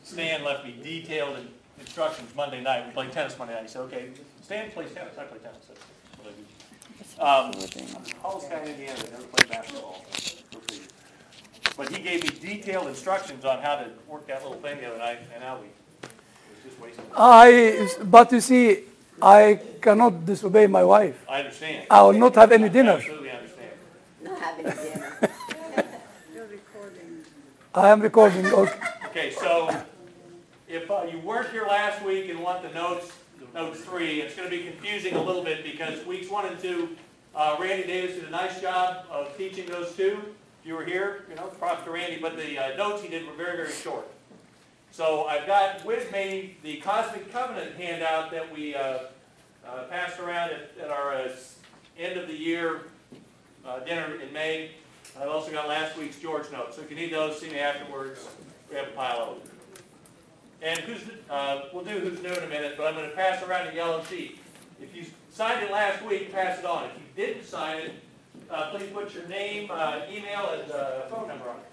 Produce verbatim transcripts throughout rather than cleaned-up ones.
Stan left me detailed instructions Monday night. We played tennis Monday night. He said, okay, Stan plays tennis. I play tennis. That's what I do. Um, I'm the tallest guy in Indiana that never played basketball. But he gave me detailed instructions on how to work that little thing the other night, and now we it was just wasting time. I, but you see, I cannot disobey my wife. I understand. I will not have any dinner. I absolutely understand. Not having a dinner. You're recording. I am recording. Okay. Okay, so if uh, you weren't here last week and want the notes, notes three, it's going to be confusing a little bit because weeks one and two, uh, Randy Davis did a nice job of teaching those two. If you were here, you know, props to Randy, but the uh, notes he did were very, very short. So I've got with me the Cosmic Covenant handout that we uh, uh, passed around at, at our uh, end of the year uh, dinner in May. I've also got last week's George notes. So if you need those, see me afterwards. We have a pile of them. And who's, uh, we'll do who's new in a minute, but I'm going to pass around a yellow sheet. If you signed it last week, pass it on. If you didn't sign it, uh, please put your name, uh, email, and uh, phone number on it.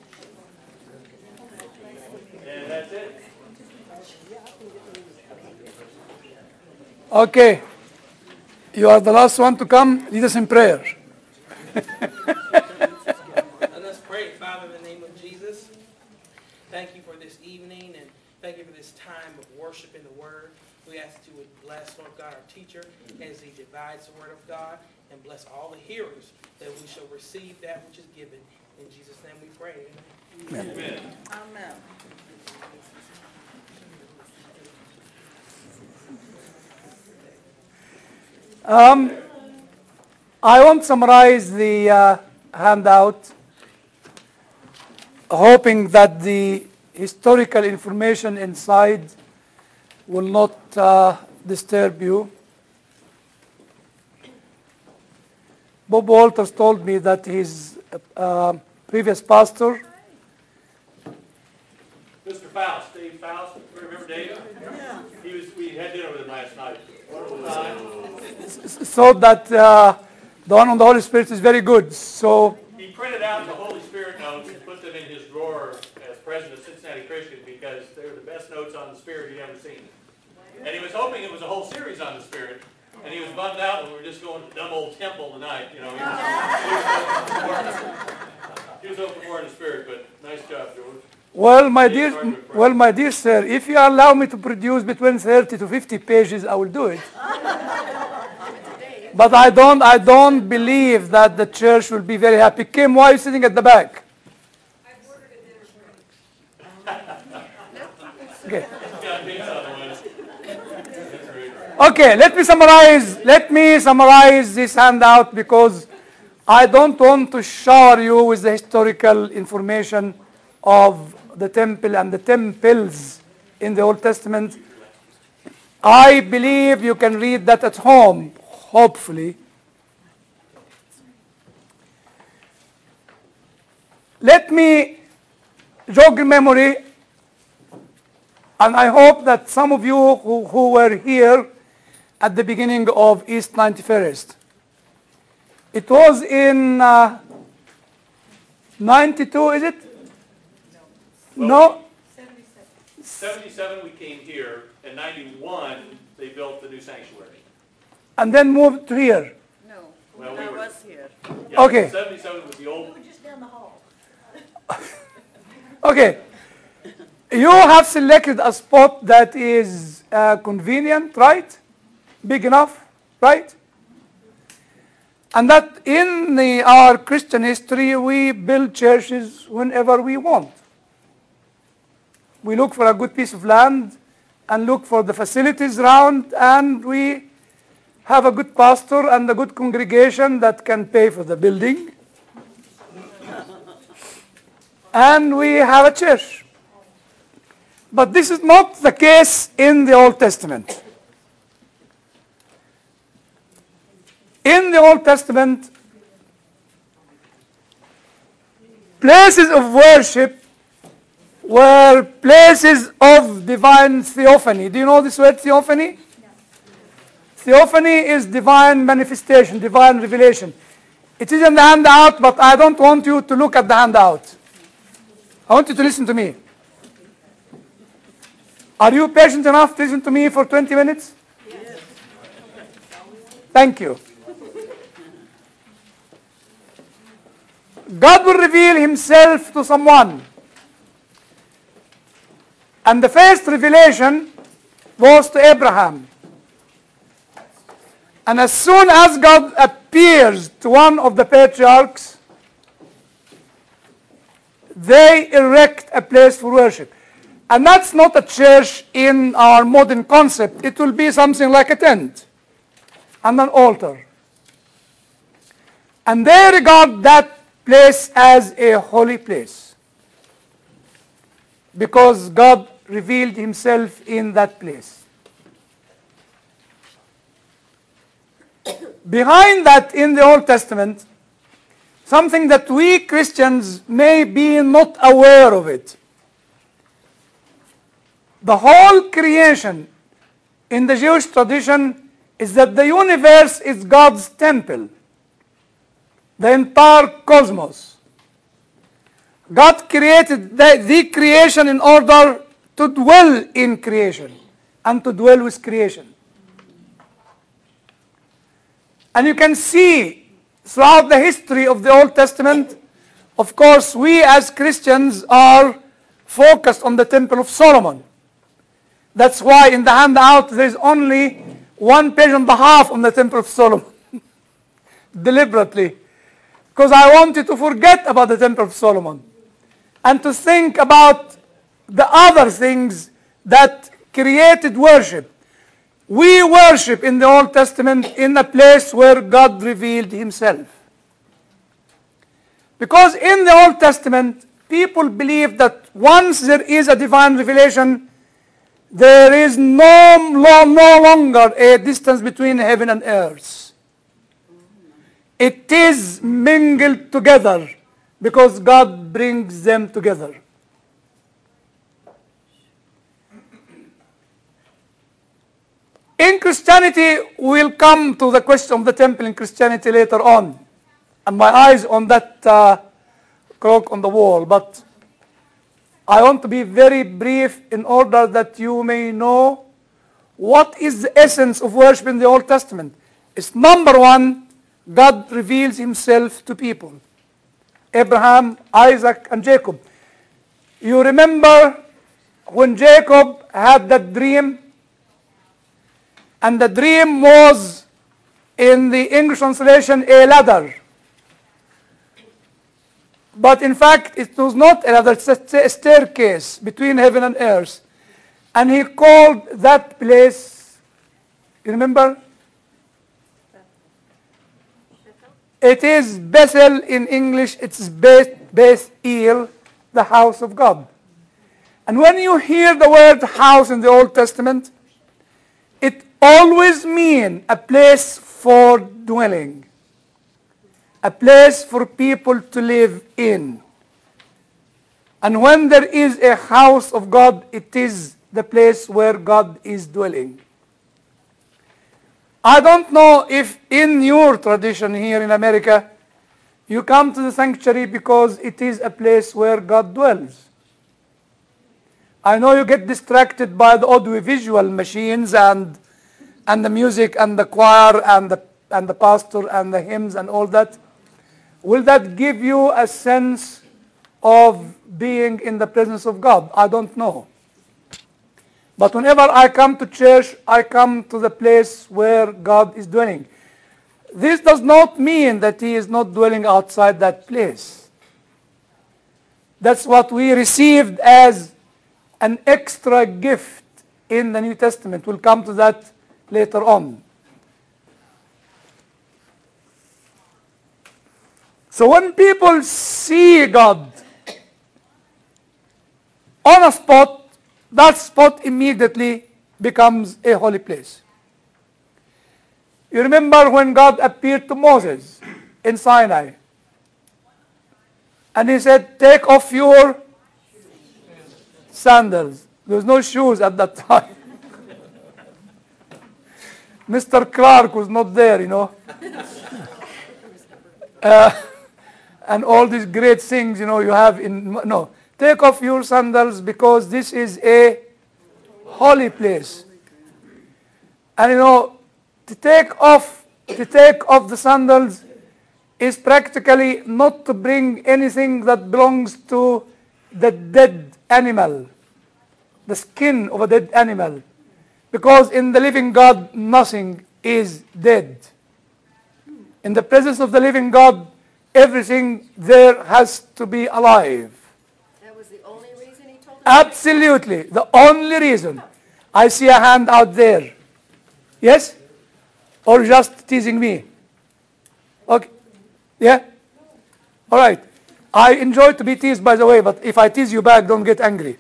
And that's it. Okay. You are the last one to come. Lead us in prayer. And let's pray. Father, in the name of Jesus, thank you for this evening and thank you for this time of worship in the Word. We ask that you would bless, Lord God, our teacher as he divides the Word of God, and bless all the hearers that we shall receive that which is given. In Jesus' name we pray. Amen. Amen. Amen. Um, I want to summarize the uh, handout, hoping that the historical information inside will not uh, disturb you. Bob Walters told me that his uh, previous pastor, Mister Faust, Dave Faust, remember Dave? Yeah. He was, we had dinner with him last night. Wonderful time. thought that uh, the one on the Holy Spirit is very good. So He printed out the Holy Spirit notes and put them in his drawer as president of Cincinnati Christian because they're the best notes on the Spirit he'd ever seen. And he was hoping it was a whole series on the Spirit. And he was bummed out when we were just going to the dumb old temple tonight. You know, he was, he was hoping more in the Spirit, but nice job, George. Well, my dear, well, my dear sir, if you allow me to produce between thirty to fifty pages, I will do it. But I don't, I don't believe that the church will be very happy. Kim, why are you sitting at the back? I've ordered a dinner break. Okay. Got things on the way. Okay, let me summarize. Let me summarize this handout because I don't want to shower you with the historical information of the temple and the temples in the Old Testament. I believe you can read that at home, hopefully. Let me jog your memory, and I hope that some of you who, who were here at the beginning of East ninety-first. It was in uh, ninety-two, is it? No? seventy-seven we came here, and ninety-one they built the new sanctuary. And then moved to here. No, Well, we I were- was here. Yeah, Okay. seventy-seven was the old. Okay. You have selected a spot that is uh, convenient, right? Big enough, right? And that in the, our Christian history, we build churches whenever we want. We look for a good piece of land and look for the facilities around, and we have a good pastor and a good congregation that can pay for the building. And we have a church. But this is not the case in the Old Testament. In the Old Testament, places of worship were places of divine theophany. Do you know this word, theophany? Theophany is divine manifestation, divine revelation. It is in the handout, but I don't want you to look at the handout. I want you to listen to me. Are you patient enough to listen to me for twenty minutes? Yes. Thank you. God will reveal himself to someone. And the first revelation was to Abraham. And as soon as God appears to one of the patriarchs, they erect a place for worship. And that's not a church in our modern concept. It will be something like a tent and an altar. And they regard that place as a holy place, because God revealed himself in that place. Behind that, in the Old Testament, something that we Christians may be not aware of it. The whole creation in the Jewish tradition is that the universe is God's temple. The entire cosmos. God created the, the creation in order to dwell in creation and to dwell with creation. And you can see throughout the history of the Old Testament, of course, we as Christians are focused on the Temple of Solomon. That's why in the handout there is only one page and a half on the Temple of Solomon. Deliberately. Because I want you to forget about the Temple of Solomon and to think about the other things that created worship. We worship in the Old Testament in a place where God revealed himself. Because in the Old Testament, people believe that once there is a divine revelation, there is no, no, no longer a distance between heaven and earth. It is mingled together because God brings them together. In Christianity, we'll come to the question of the temple in Christianity later on. And my eyes on that uh, clock on the wall. But I want to be very brief in order that you may know what is the essence of worship in the Old Testament. It's number one, God reveals himself to people. Abraham, Isaac, and Jacob. You remember when Jacob had that dream? And the dream was, in the English translation, a ladder. But in fact, it was not a ladder, it's a staircase between heaven and earth. And he called that place, you remember? It is Bethel in English, it's Beth, Beth-El, the house of God. And when you hear the word house in the Old Testament, it always means a place for dwelling, a place for people to live in. And when there is a house of God, it is the place where God is dwelling. I don't know if in your tradition here in America, you come to the sanctuary because it is a place where God dwells. I know you get distracted by the audiovisual machines and and the music and the choir and the and the pastor and the hymns and all that. Will that give you a sense of being in the presence of God? I don't know. But whenever I come to church, I come to the place where God is dwelling. This does not mean that he is not dwelling outside that place. That's what we received as an extra gift in the New Testament. We'll come to that later on. So when people see God on a spot, that spot immediately becomes a holy place. You remember when God appeared to Moses in Sinai, and he said, take off your sandals. There was no shoes at that time. Mister Clark was not there, you know. Uh, and all these great things, you know, you have in, no. Take off your sandals because this is a holy place. And you know, to take off, to take off the sandals is practically not to bring anything that belongs to the dead animal, the skin of a dead animal. Because in the living God, nothing is dead. In the presence of the living God, everything there has to be alive. That was the only reason he told us? Absolutely. The only reason. I see a hand out there. Yes? Or just teasing me? Okay. Yeah? All right. I enjoy to be teased, by the way, but if I tease you back, don't get angry.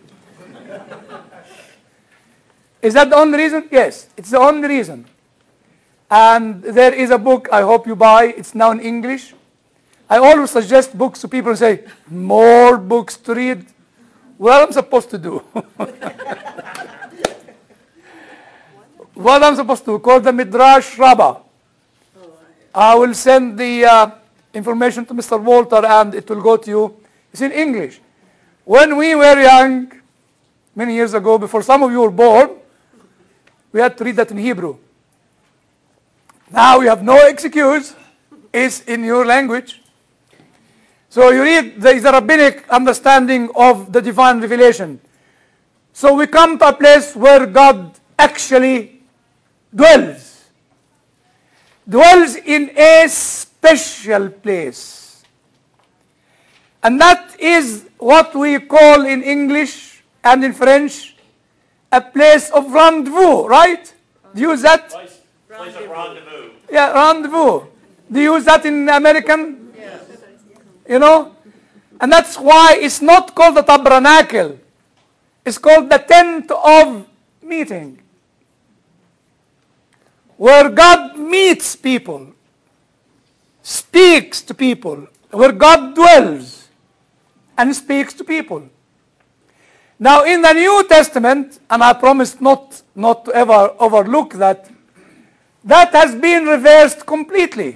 Is that the only reason? Yes, it's the only reason. And there is a book I hope you buy. It's now in English. I always suggest books to people and say, more books to read. What am I supposed to do? What I'm supposed to do? Call the Midrash Rabbah. I will send the uh, information to Mister Walter and it will go to you. It's in English. When we were young, many years ago, before some of you were born, we had to read that in Hebrew. Now we have no excuse. It's in your language. So you read, there is a rabbinic understanding of the divine revelation. So we come to a place where God actually dwells. Dwells in a special place. And that is what we call in English and in French a place of rendezvous, right? Do you use that? Place, place of rendezvous. Yeah, rendezvous. Do you use that in American? Yes. You know? And that's why it's not called the tabernacle. It's called the tent of meeting. Where God meets people, speaks to people, where God dwells and speaks to people. Now in the New Testament, and I promise not, not to ever overlook that, that has been reversed completely.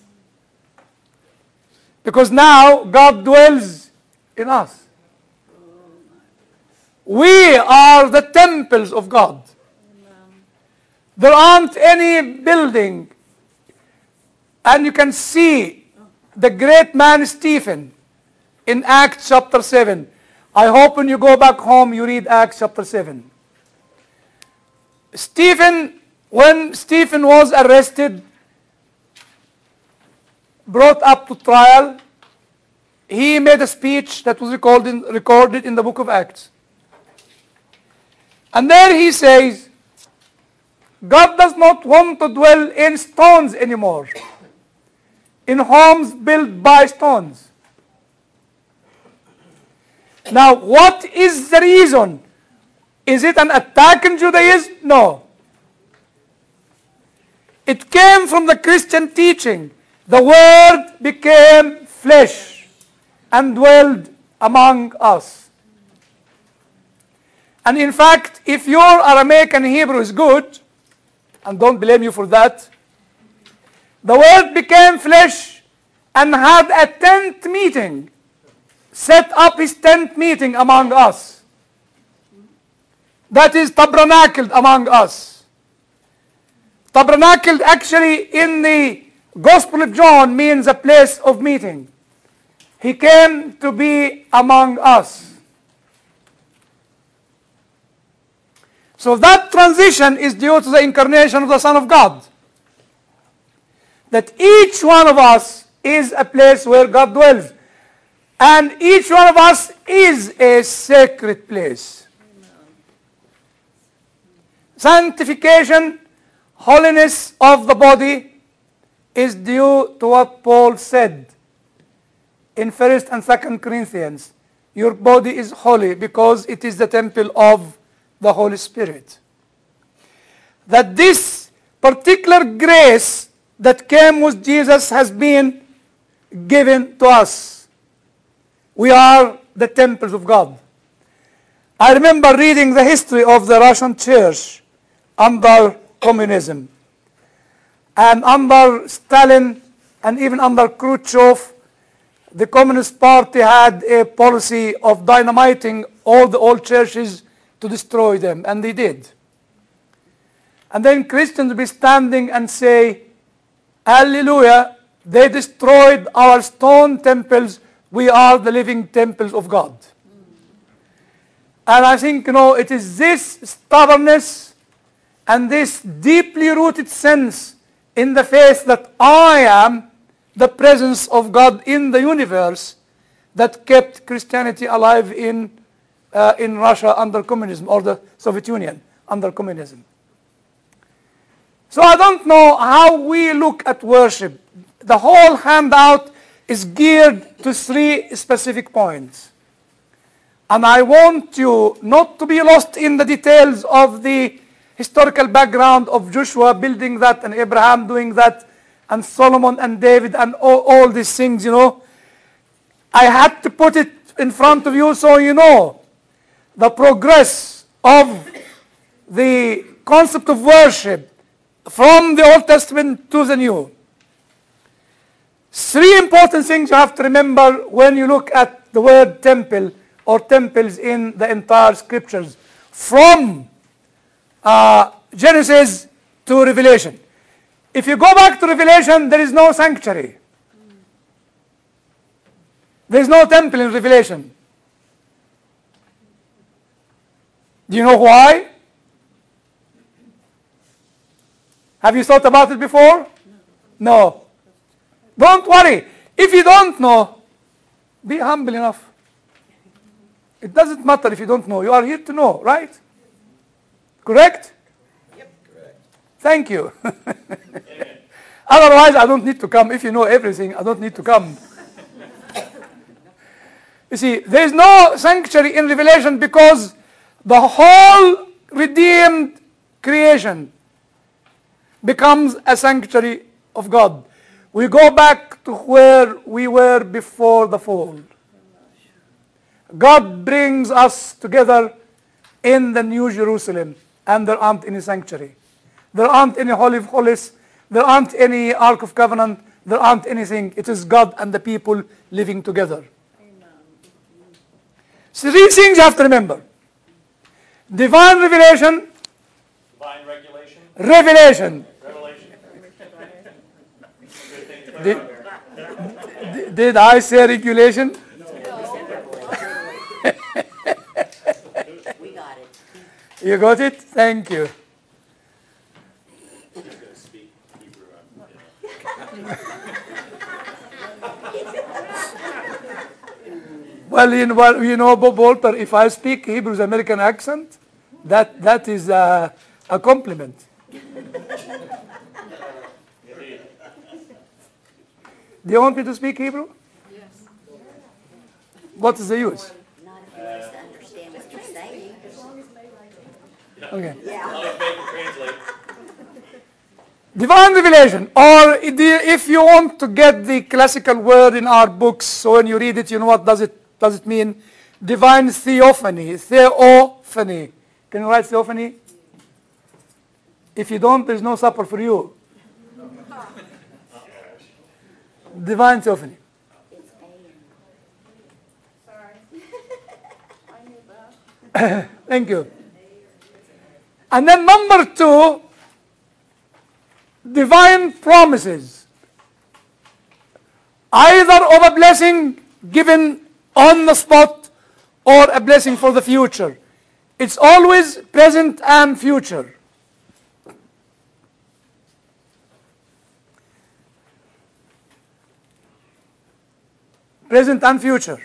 Because now God dwells in us. We are the temples of God. There aren't any building. And you can see the great man Stephen in Acts chapter seven. I hope when you go back home you read Acts chapter seven. Stephen, when Stephen was arrested, brought up to trial, he made a speech that was recorded in, recorded in the book of Acts. And there he says, God does not want to dwell in stones anymore, in homes built by stones. Now, what is the reason? Is it an attack on Judaism? No. It came from the Christian teaching. The Word became flesh and dwelled among us. And in fact, if your Aramaic and Hebrew is good, and don't blame you for that, the Word became flesh and had a tent meeting, set up his tent meeting among us. That is tabernacled among us. Tabernacled actually in the Gospel of John means a place of meeting. He came to be among us. So that transition is due to the incarnation of the Son of God. That each one of us is a place where God dwells. And each one of us is a sacred place. Sanctification, holiness of the body is due to what Paul said in First and Second Corinthians. Your body is holy because it is the temple of the Holy Spirit. That this particular grace that came with Jesus has been given to us. We are the temples of God. I remember reading the history of the Russian church under communism. And under Stalin and even under Khrushchev, the Communist Party had a policy of dynamiting all the old churches to destroy them, and they did. And then Christians will be standing and say, hallelujah, they destroyed our stone temples, we are the living temples of God. And I think, you know, it is this stubbornness and this deeply rooted sense in the faith that I am the presence of God in the universe that kept Christianity alive in, uh, in Russia under communism, or the Soviet Union under communism. So I don't know how we look at worship. The whole handout is geared to three specific points. And I want you not to be lost in the details of the historical background of Joshua building that, and Abraham doing that, and Solomon and David and all, all these things, you know. I had to put it in front of you so you know the progress of the concept of worship from the Old Testament to the New. Three important things you have to remember when you look at the word temple or temples in the entire scriptures, from uh, Genesis to Revelation. If you go back to Revelation, there is no sanctuary. There is no temple in Revelation. Do you know why? Have you thought about it before? No. Don't worry. If you don't know, be humble enough. It doesn't matter if you don't know. You are here to know, right? Correct? Yep, correct. Thank you. Otherwise, I don't need to come. If you know everything, I don't need to come. You see, there is no sanctuary in Revelation because the whole redeemed creation becomes a sanctuary of God. We go back to where we were before the fall. God brings us together in the New Jerusalem, and there aren't any sanctuary. There aren't any Holy of Holies. There aren't any Ark of Covenant. There aren't anything. It is God and the people living together. Three things you have to remember. Divine revelation. Divine regulation. Revelation. Revelation. Good thing to put Did, out there. did- did I say regulation? We got it. You got it? Thank you. He's going to speak Hebrew. Well, you know, well, you know, Bob Walter, if I speak Hebrew's American accent, that, that is a, a compliment. Do you want me to speak Hebrew? Yes. What is the use? Not if he wants to understand what you're saying. Okay. I'll just make it translate. Divine revelation, or if you want to get the classical word in our books, so when you read it, you know what does it does it mean? Divine theophany, theophany. Can you write theophany? If you don't, there's no supper for you. Divine theophany. It's A. Sorry. I knew that. Thank you. And then number two, divine promises, either of a blessing given on the spot or a blessing for the future. It's always present and future. Present and future.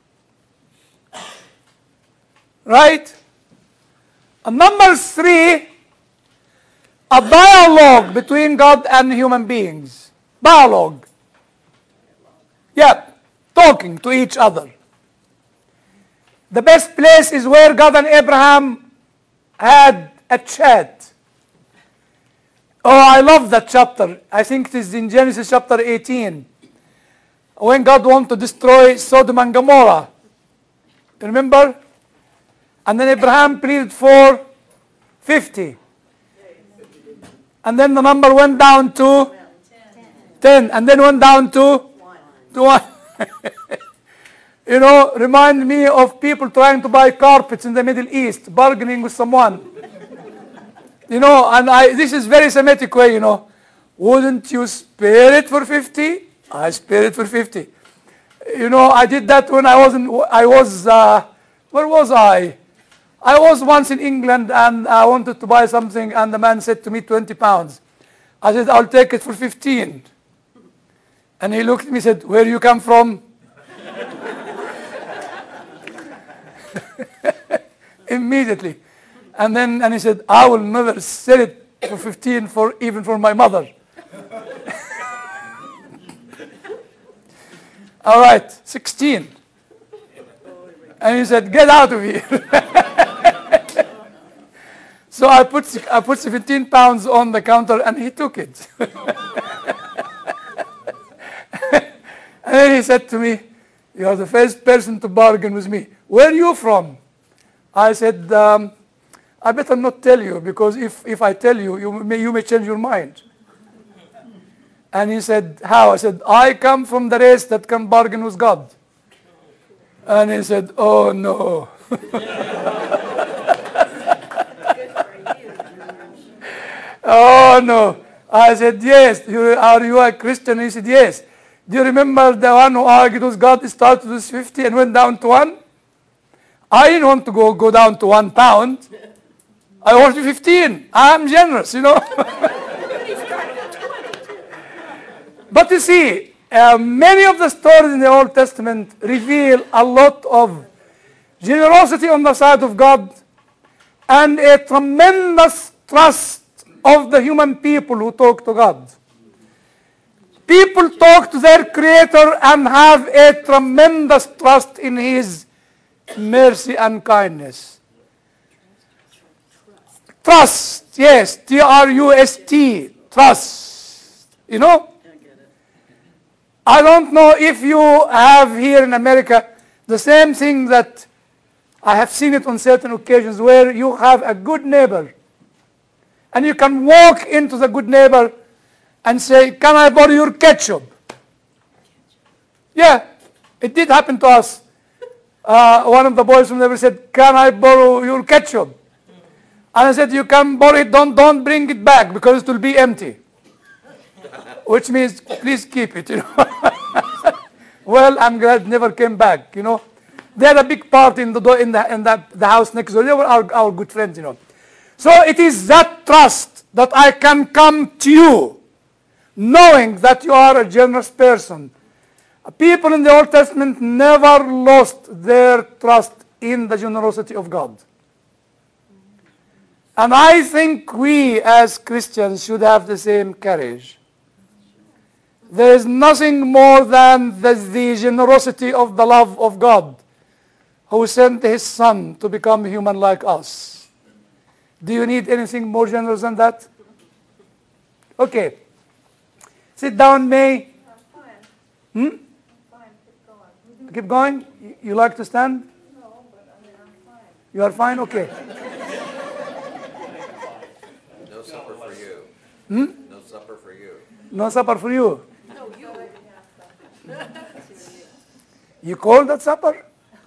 Right? And number three, a dialogue between God and human beings. Dialogue. Yeah, talking to each other. The best place is where God and Abraham had a chat. Oh, I love that chapter. I think it is in Genesis chapter eighteen. When God wanted to destroy Sodom and Gomorrah. Remember? And then Abraham pleaded for fifty. And then the number went down to ten. And then went down to One. to one. you know, remind me of people trying to buy carpets in the Middle East, bargaining with someone. You know, and I, this is very Semitic way, you know. Wouldn't you spare it for fifty? I spare it for fifty. You know, I did that when I was in, I was, uh, where was I? I was once in England and I wanted to buy something and the man said to me twenty pounds. I said, I'll take it for fifteen. And he looked at me and said, where you come from? Immediately. And then and he said, I will never sell it for fifteen for even for my mother. All right, sixteen. And he said, get out of here. So I put I put seventeen pounds on the counter and he took it. And then he said to me, you are the first person to bargain with me. Where are you from? I said, um, I better not tell you because if, if I tell you, you may, you may change your mind. And he said, how? I said, I come from the race that can bargain with God. And he said, oh no. Oh no. I said, yes. You, are you a Christian? He said, yes. Do you remember the one who argued with God, started with fifty and went down to one? I didn't want to go, go down to one pound. I wanted fifteen. I'm generous, you know. But you see, uh, many of the stories in the Old Testament reveal a lot of generosity on the side of God and a tremendous trust of the human people who talk to God. People talk to their Creator and have a tremendous trust in His mercy and kindness. Trust, yes, T R U S T, trust. You know? I don't know if you have here in America the same thing that I have seen it on certain occasions where you have a good neighbor and you can walk into the good neighbor and say, can I borrow your ketchup? Yeah, it did happen to us. Uh, one of the boys from there said, can I borrow your ketchup? And I said, you can borrow it, don't, don't bring it back because it will be empty. Which means, please keep it, you know. Well, I'm glad it never came back, you know. They had a big party in the in the in the, the house next door. They were our, our good friends, you know. So it is that trust that I can come to you, knowing that you are a generous person. People in the Old Testament never lost their trust in the generosity of God. And I think we as Christians should have the same courage. There is nothing more than the, the generosity of the love of God, who sent His Son to become human like us. Do you need anything more generous than that? Okay. Sit down, May. Hmm? Keep going? You- You like to stand? No, but I mean, I'm fine. You are fine? Okay. No supper for you. Hmm? No supper for you. No supper for you. No, you already have some. You call that supper?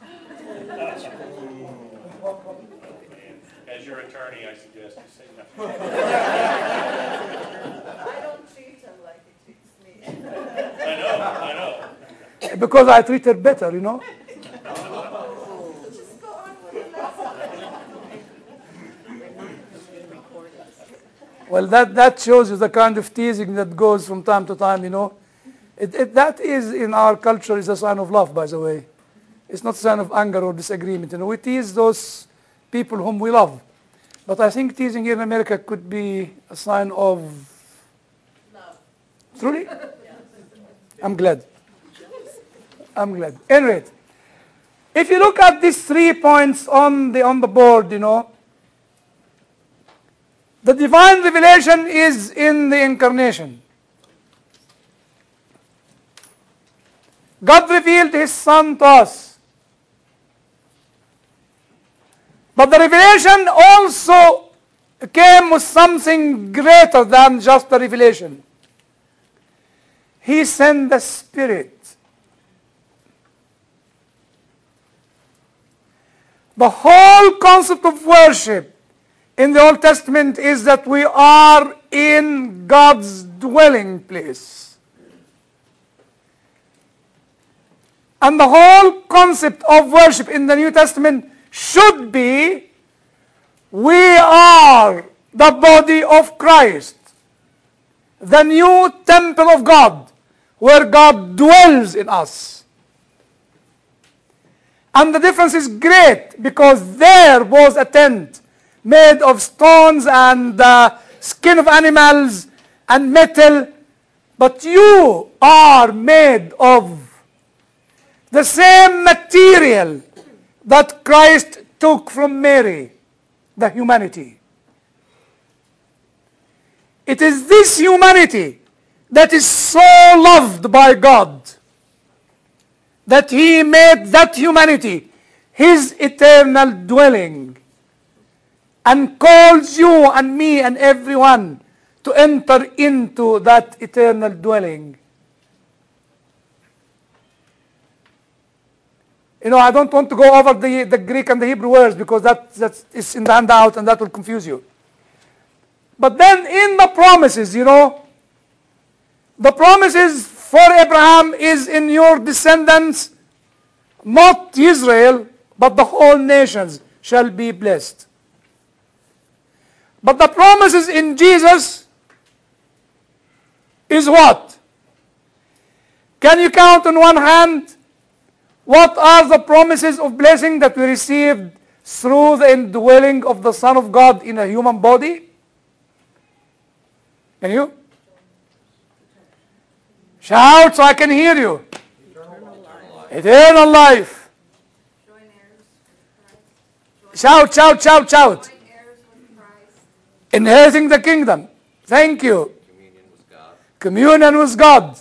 As your attorney, I suggest you say no. I don't treat him like he treats me. I know, I know. Because I treat her better, you know. Just go on with the lesson. Well, that, that shows you the kind of teasing that goes from time to time, you know. It, it, that is, in our culture, is a sign of love, by the way. It's not a sign of anger or disagreement. You know, we tease those people whom we love. But I think teasing here in America could be a sign of... Love. Truly? I'm glad. I'm glad. Anyway, if you look at these three points on the, on the board, you know, the divine revelation is in the incarnation. God revealed His Son to us. But the revelation also came with something greater than just the revelation. He sent the Spirit. The whole concept of worship in the Old Testament is that we are in God's dwelling place. And the whole concept of worship in the New Testament should be we are the body of Christ, the new temple of God, where God dwells in us. And the difference is great because there was a tent made of stones and uh, skin of animals and metal, but you are made of the same material that Christ took from Mary, the humanity. It is this humanity that is so loved by God that He made that humanity His eternal dwelling and calls you and me and everyone to enter into that eternal dwelling. You know, I don't want to go over the, the Greek and the Hebrew words because that that's, is in the handout and that will confuse you. But then in the promises, you know, the promises for Abraham is in your descendants, not Israel, but the whole nations shall be blessed. But the promises in Jesus is what? Can you count on one hand what are the promises of blessing that we received through the indwelling of the Son of God in a human body? Can you? Shout so I can hear you. Eternal life. Eternal life. Joint heirs with Christ. Shout, shout, shout, shout. Joint heirs with Christ. Inheriting the kingdom. Thank you. Communion with God. Communion with God.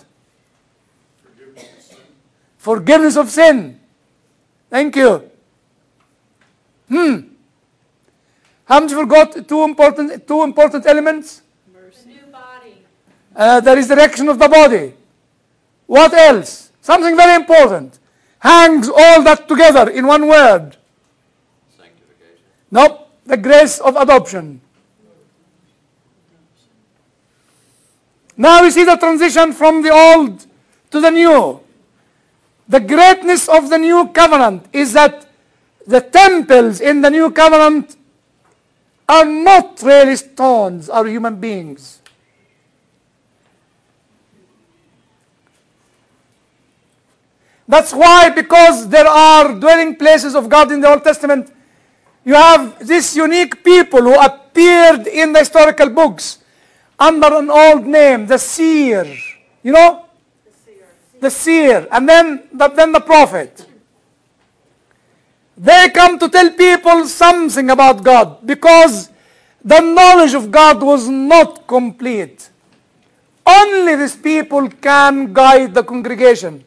Forgiveness of sin. Thank you. Hmm. Haven't you forgot two important, two important elements? The new body. Uh, the resurrection of the body. What else? Something very important. Hangs all that together in one word. Sanctification. Nope. The grace of adoption. Now we see the transition from the old to the new. The greatness of the new covenant is that the temples in the new covenant are not really stones, are human beings. That's why, because there are dwelling places of God in the Old Testament, you have this unique people who appeared in the historical books under an old name, the seer. You know? The seer, and then the, then the prophet. They come to tell people something about God because the knowledge of God was not complete. Only these people can guide the congregation.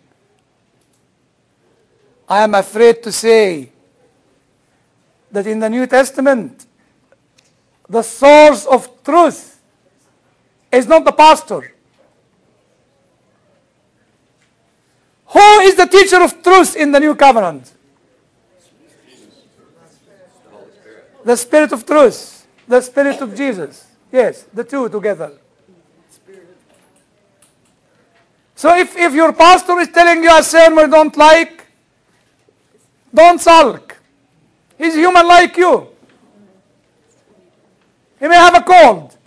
I am afraid to say that in the New Testament, the source of truth is not the pastor. Who is the teacher of truth in the new covenant? The Spirit of truth. The Spirit of Jesus. Yes, the two together. So if, if your pastor is telling you a sermon you don't like, don't sulk. He's human like you. He may have a cold.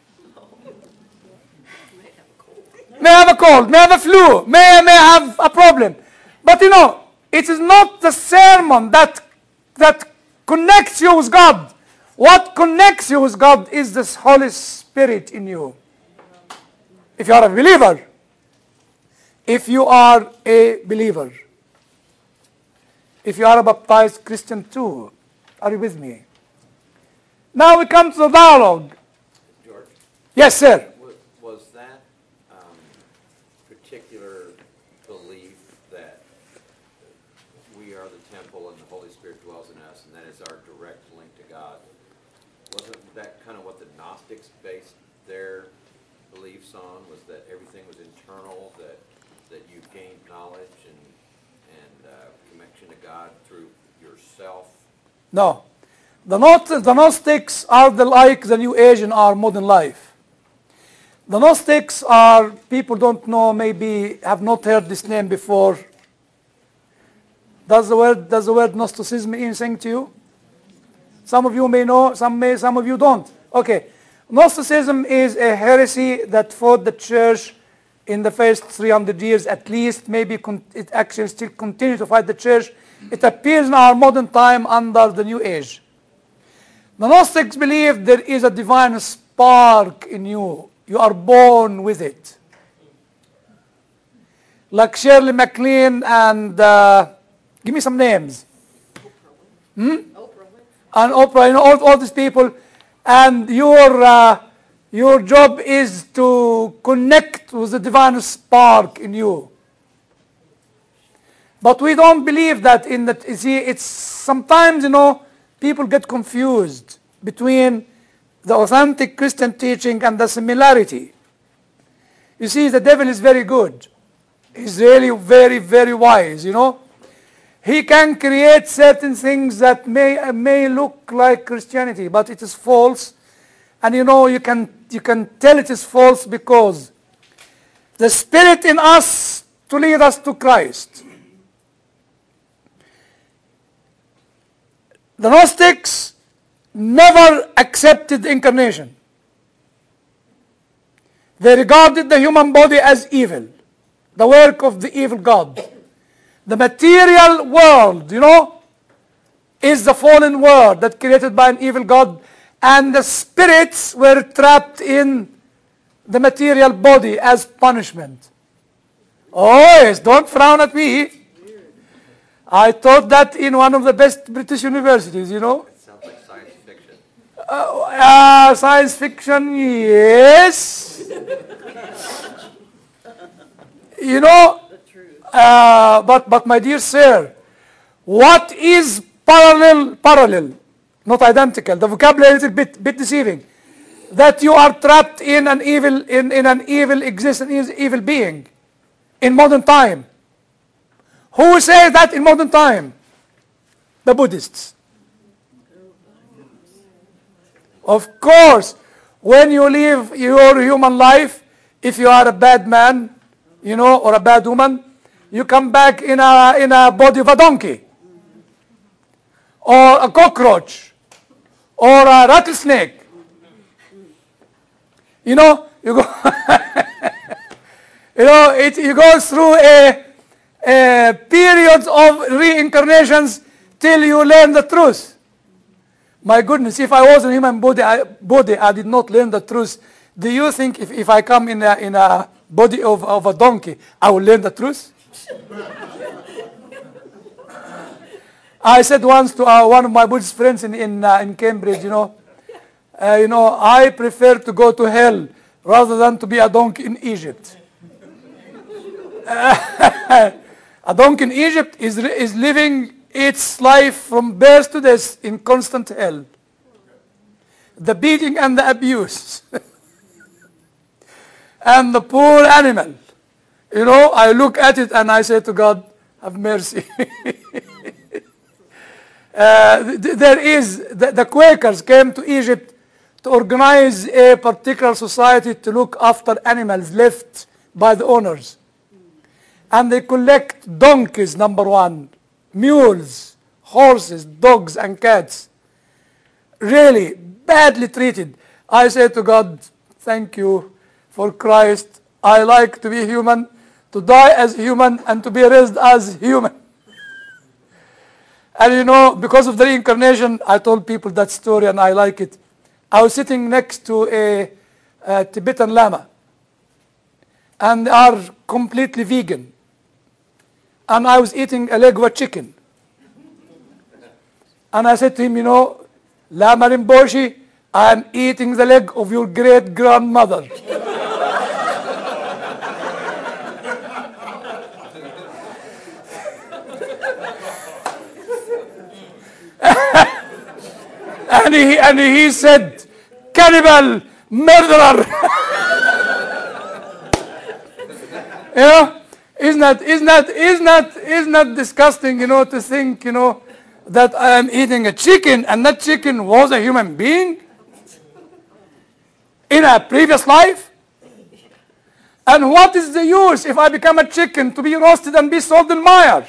May have a cold, may have a flu, may, may have a problem. But you know, it is not the sermon that, that connects you with God. What connects you with God is this Holy Spirit in you. If you are a believer. If you are a believer. If you are a baptized Christian too. Are you with me? Now we come to the dialogue. George, Yes, sir. was, was that um, particular belief that we are the temple and the Holy Spirit dwells in us, and that is our direct link to God, wasn't that kind of what the Gnostics based their beliefs on, was that everything was internal, that that you gained knowledge and, and uh, connection to God through yourself No. The, not, the Gnostics are the, like the New Age in our modern life. The Gnostics are, people don't know, maybe have not heard this name before. Does the word, does the word Gnosticism mean anything to you? Some of you may know, some may, some of you don't. Okay. Gnosticism is a heresy that fought the church in the first three hundred years at least. Maybe con- it actually still continues to fight the church. It appears in our modern time under the New Age. The Gnostics believe there is a divine spark in you. You are born with it. Like Shirley MacLaine and, uh, give me some names. Hmm? And Oprah, you know, all, all these people. And your, uh, your job is to connect with the divine spark in you. But we don't believe that in that. You see, it's sometimes, you know, people get confused between the authentic Christian teaching and the similarity. You see, the devil is very good. He's really very, very wise, you know. He can create certain things that may, may look like Christianity, but it is false. And you know, you can, you can tell it is false because the Spirit in us to lead us to Christ. The Gnostics never accepted the incarnation. They regarded the human body as evil, the work of the evil God. The material world, you know, is the fallen world that created by an evil God, and the spirits were trapped in the material body as punishment. Oh yes, don't frown at me. I taught that in one of the best British universities, you know. It sounds like science fiction. Uh, uh, science fiction, yes. You know, uh, but, but my dear sir, what is parallel, parallel, not identical? The vocabulary is a bit, bit deceiving. That you are trapped in an evil, in, in an evil existence, evil being in modern time. Who says that in modern time? The Buddhists. Of course, when you live your human life, if you are a bad man, you know, or a bad woman, you come back in a, in a body of a donkey, or a cockroach, or a rattlesnake. You know, you go, you know, it, you go through a, a period of reincarnations till you learn the truth. My goodness, if I was a human body, I, body, I did not learn the truth. Do you think if, if I come in a, in a body of, of a donkey, I will learn the truth? I said once to uh, one of my Buddhist friends in, in, uh, in Cambridge, you know, uh, you know, I prefer to go to hell rather than to be a donkey in Egypt. Uh, a donkey in Egypt is, is living its life from birth to death in constant hell. The beating and the abuse. And the poor animal. You know, I look at it and I say to God, have mercy. uh, th- there is, the, the Quakers came to Egypt to organize a particular society to look after animals left by the owners. And they collect donkeys, number one, mules, horses, dogs, and cats. Really badly treated. I say to God, thank you for Christ. I like to be human, to die as human, and to be raised as human. And you know, because of the reincarnation, I told people that story and I like it. I was sitting next to a, a Tibetan Lama, and they are completely vegan. And I was eating a leg of a chicken. And I said to him, you know, Lama Rinpoche, I am eating the leg of your great-grandmother. and, he, and he said, cannibal, murderer. You know? Isn't that, isn't that, isn't that, isn't that disgusting, you know, to think, you know, that I am eating a chicken and that chicken was a human being in a previous life? And what is the use if I become a chicken to be roasted and be sold in mire?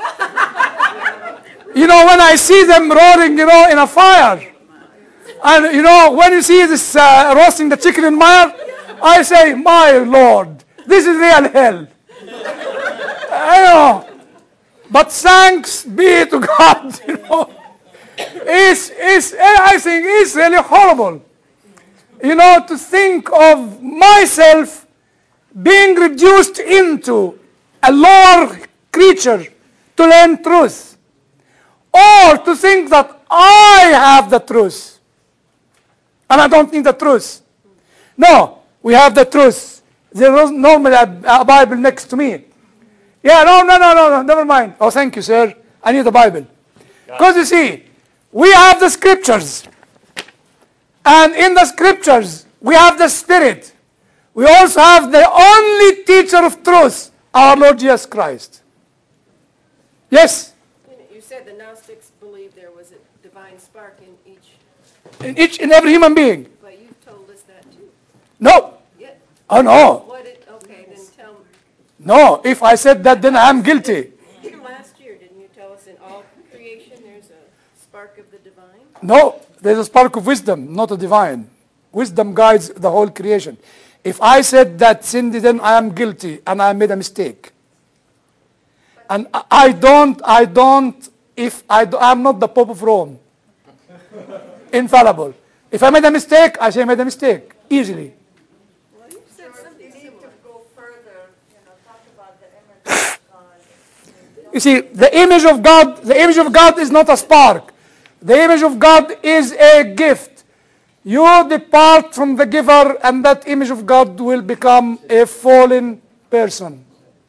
You know, when I see them roaring, you know, in a fire, and you know, when you see this uh, roasting the chicken in mire, I say, my Lord, this is real hell. I know. But thanks be to God, you know. It's, it's, I think it's really horrible, you know, to think of myself being reduced into a lower creature to learn truth, or to think that I have the truth and I don't need the truth. No, we have the truth. There is normally a, a Bible next to me. Yeah, no, no, no, no, no, never mind. Oh, thank you, sir. I need the Bible. Because you see, we have the scriptures. And in the scriptures, we have the Spirit. We also have the only teacher of truth, our Lord Jesus Christ. Yes? You said the Gnostics believed there was a divine spark in each, In each and every human being. but you've told us that too. No. Yeah. Oh, no. What it, okay, then tell me. No. If I said that, then I am guilty. Last year, didn't you tell us in all creation there's a spark of the divine? No. There's a spark of wisdom, not a divine. Wisdom guides the whole creation. If I said that, Cindy, then I am guilty and I made a mistake. And I- I don't, I don't, if I do, I'm not the Pope of Rome. Infallible. If I made a mistake, I say I made a mistake. Easily. Well, you said something You need similar. to go further, you know, talk about the image of God. You see, the image of God, the image of God is not a spark. The image of God is a gift. You depart from the giver, and that image of God will become a fallen person.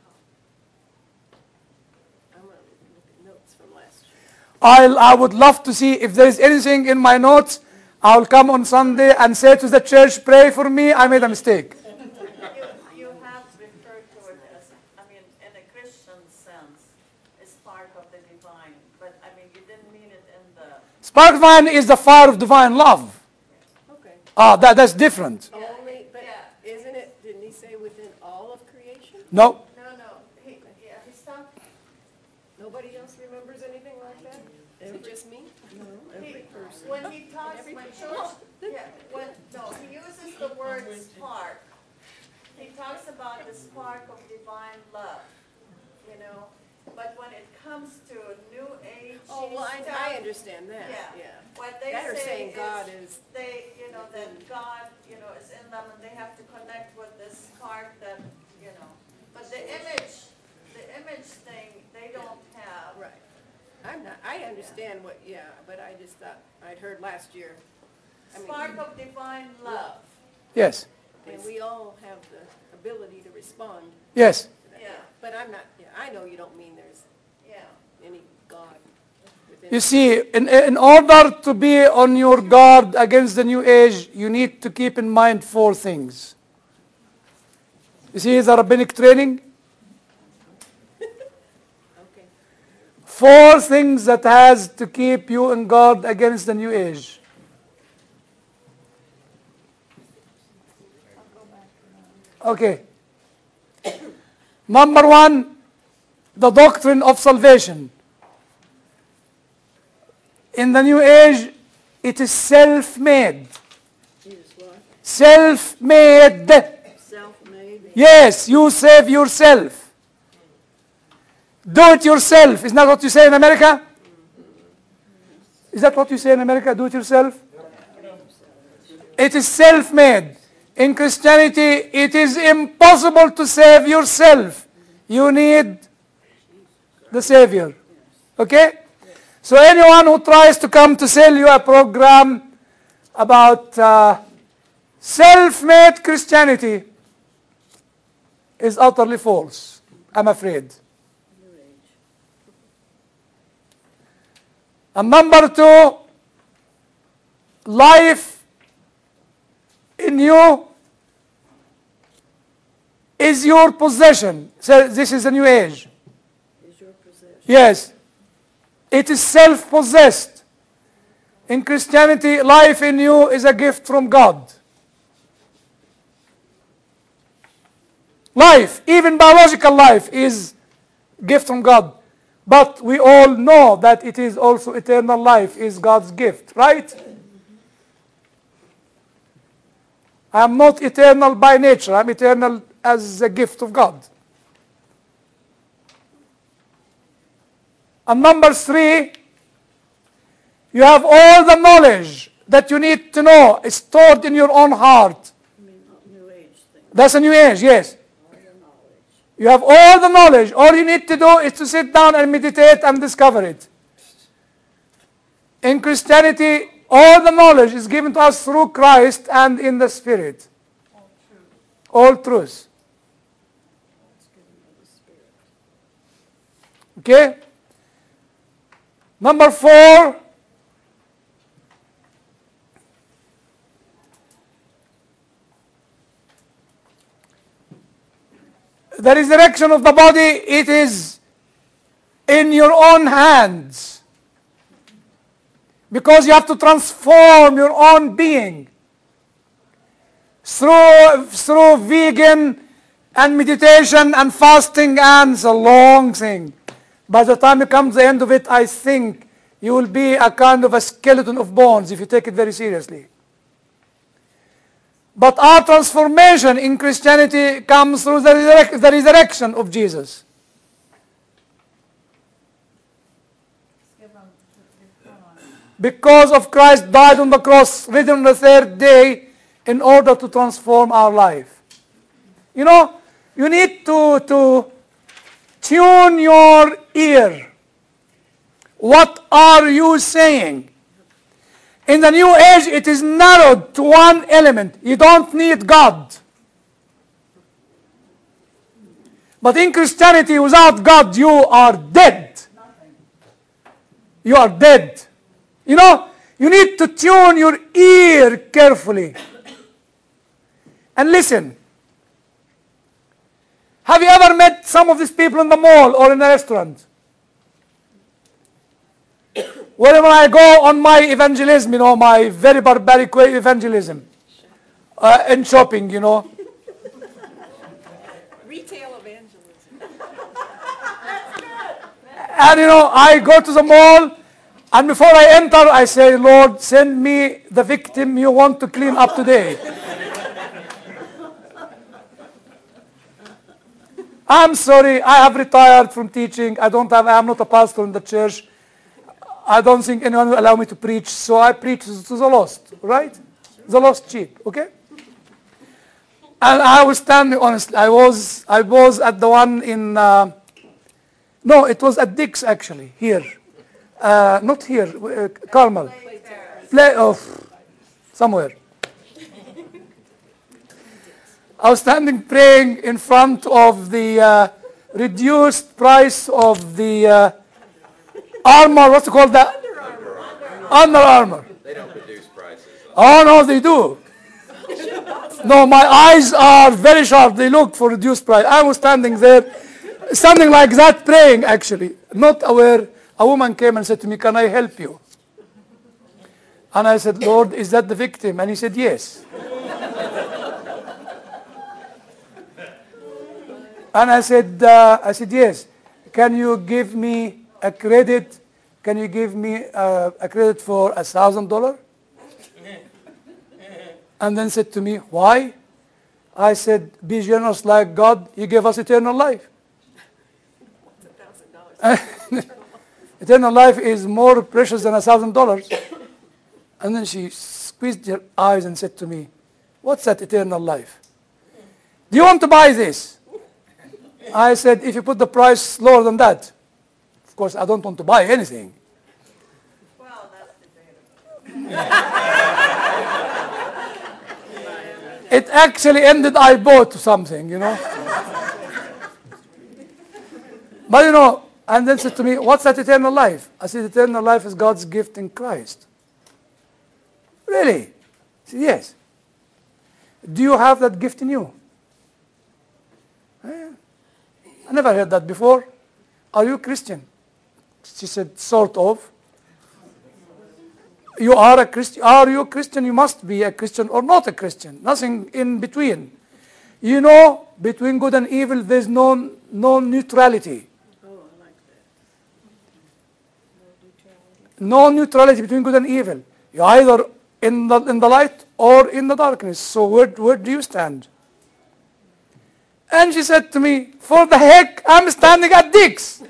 I'm going to look at notes from last year. I'll, I would love to see if there is anything in my notes. I'll come on Sunday and say to the church, pray for me, I made a mistake. You, you have referred to it as, I mean, in a Christian sense, a spark of the divine, but I mean, you didn't mean it in the, Spark divine is the fire of divine love. Okay. Ah, that, that's different. Only, but Yeah. isn't it, didn't he say within all of creation? No, no, no, he, yeah, he's talking, Nobody else remembers anything like that? Is it just me? No, he, every person. when he talks, when George, yeah, when, no, he uses the word spark. He talks about the spark of divine love, you know, but when it comes to new age Oh, well, I, stuff, I understand that, Yeah. yeah. what they That are say saying is, God is, they, you know, that God, you know, is in them and they have to connect with this spark that, you know, but the image, the image thing, they don't have. right. I'm not, I understand what, yeah, but I just thought, I'd heard last year. I mean, Spark of divine love, yes, And we all have the ability to respond. yes. to that. Yeah. But I'm not, yeah, I know you don't mean there's yeah. any God within. You see, in, in order to be on your guard against the new age, you need to keep in mind four things. You see the rabbinic training? Okay. Four things that has to keep you in guard against the new age. Okay. Number one, the doctrine of salvation. In the new age, it is self-made. Self-made. Self-made. Yes, you save yourself. Do it yourself. Isn't that what you say in America? Is that what you say in America? Do it yourself? It is self-made. In Christianity, it is impossible to save yourself. You need the Savior. Okay? So anyone who tries to come to sell you a program about uh, self-made Christianity is utterly false, I'm afraid. And number two, life in you is your possession. So this is a new age. Is your possession. Yes. It is self-possessed. In Christianity, life in you is a gift from God. Life, even biological life, is a gift from God. But we all know that it is also eternal life is God's gift, right? I am not eternal by nature. I am eternal as a gift of God. And number three, you have all the knowledge that you need to know stored in your own heart. That's a new age, yes. You have all the knowledge. All you need to do is to sit down and meditate and discover it. In Christianity, all the knowledge is given to us through Christ and in the Spirit. All truth. Okay? Number four, the resurrection of the body, it is in your own hands. Because you have to transform your own being through, through vegan and meditation and fasting, and it's a long thing. By the time you come to the end of it, I think you will be a kind of a skeleton of bones if you take it very seriously. But our transformation in Christianity comes through the, resurrec- the resurrection of Jesus. Because of Christ died on the cross, risen on the third day, in order to transform our life. You know, you need to, to tune your ear. What are you saying? In the new age, it is narrowed to one element. You don't need God. But in Christianity, without God, you are dead. You are dead. You know, you need to tune your ear carefully. And listen. Have you ever met some of these people in the mall or in a restaurant? Whenever I go on my evangelism, you know, my very barbaric way evangelism, uh, in shopping, you know. Retail evangelism. And, you know, I go to the mall, and before I enter, I say, Lord, send me the victim you want to clean up today. I'm sorry, I have retired from teaching. I don't have, I'm not a pastor in the church. I don't think anyone will allow me to preach, so I preach to the lost, right? The lost sheep, okay? And I was standing, honestly, I was, I was at the one in, uh, no, it was at Dick's actually, here. Uh, not here, uh, Carmel. Play, oh, somewhere. I was standing praying in front of the uh, reduced price of the uh, armor, what's it called? That? Under Armour. Under Armour. They don't reduce prices. Oh, no, they do. No, my eyes are very sharp. They look for reduced price. I was standing there, standing like that, praying, actually. Not aware. A woman came and said to me, can I help you? And I said, Lord, is that the victim? And he said, yes. And I said, uh, I said, yes. Can you give me a credit? Can you give me uh, a credit for a thousand dollars? And then said to me, why? I said, be generous like God. He gave us eternal life. Eternal life is more precious than a thousand dollars. And then she squeezed her eyes and said to me, what's that eternal life? Do you want to buy this? I said, if you put the price lower than that. Of course, I don't want to buy anything. Well, that's debatable. It actually ended I bought something, you know. But you know, and then said to me, what's that eternal life? I said, eternal life is God's gift in Christ. Really? I said, yes. Do you have that gift in you? Eh, I never heard that before. Are you Christian? She said, sort of. You are a Christian. Are you a Christian? You must be a Christian or not a Christian. Nothing in between. You know, between good and evil, there's no, no neutrality. No neutrality between good and evil. You're either in the, in the light or in the darkness. So where, where do you stand? And she said to me, for the heck, I'm standing at Dick's.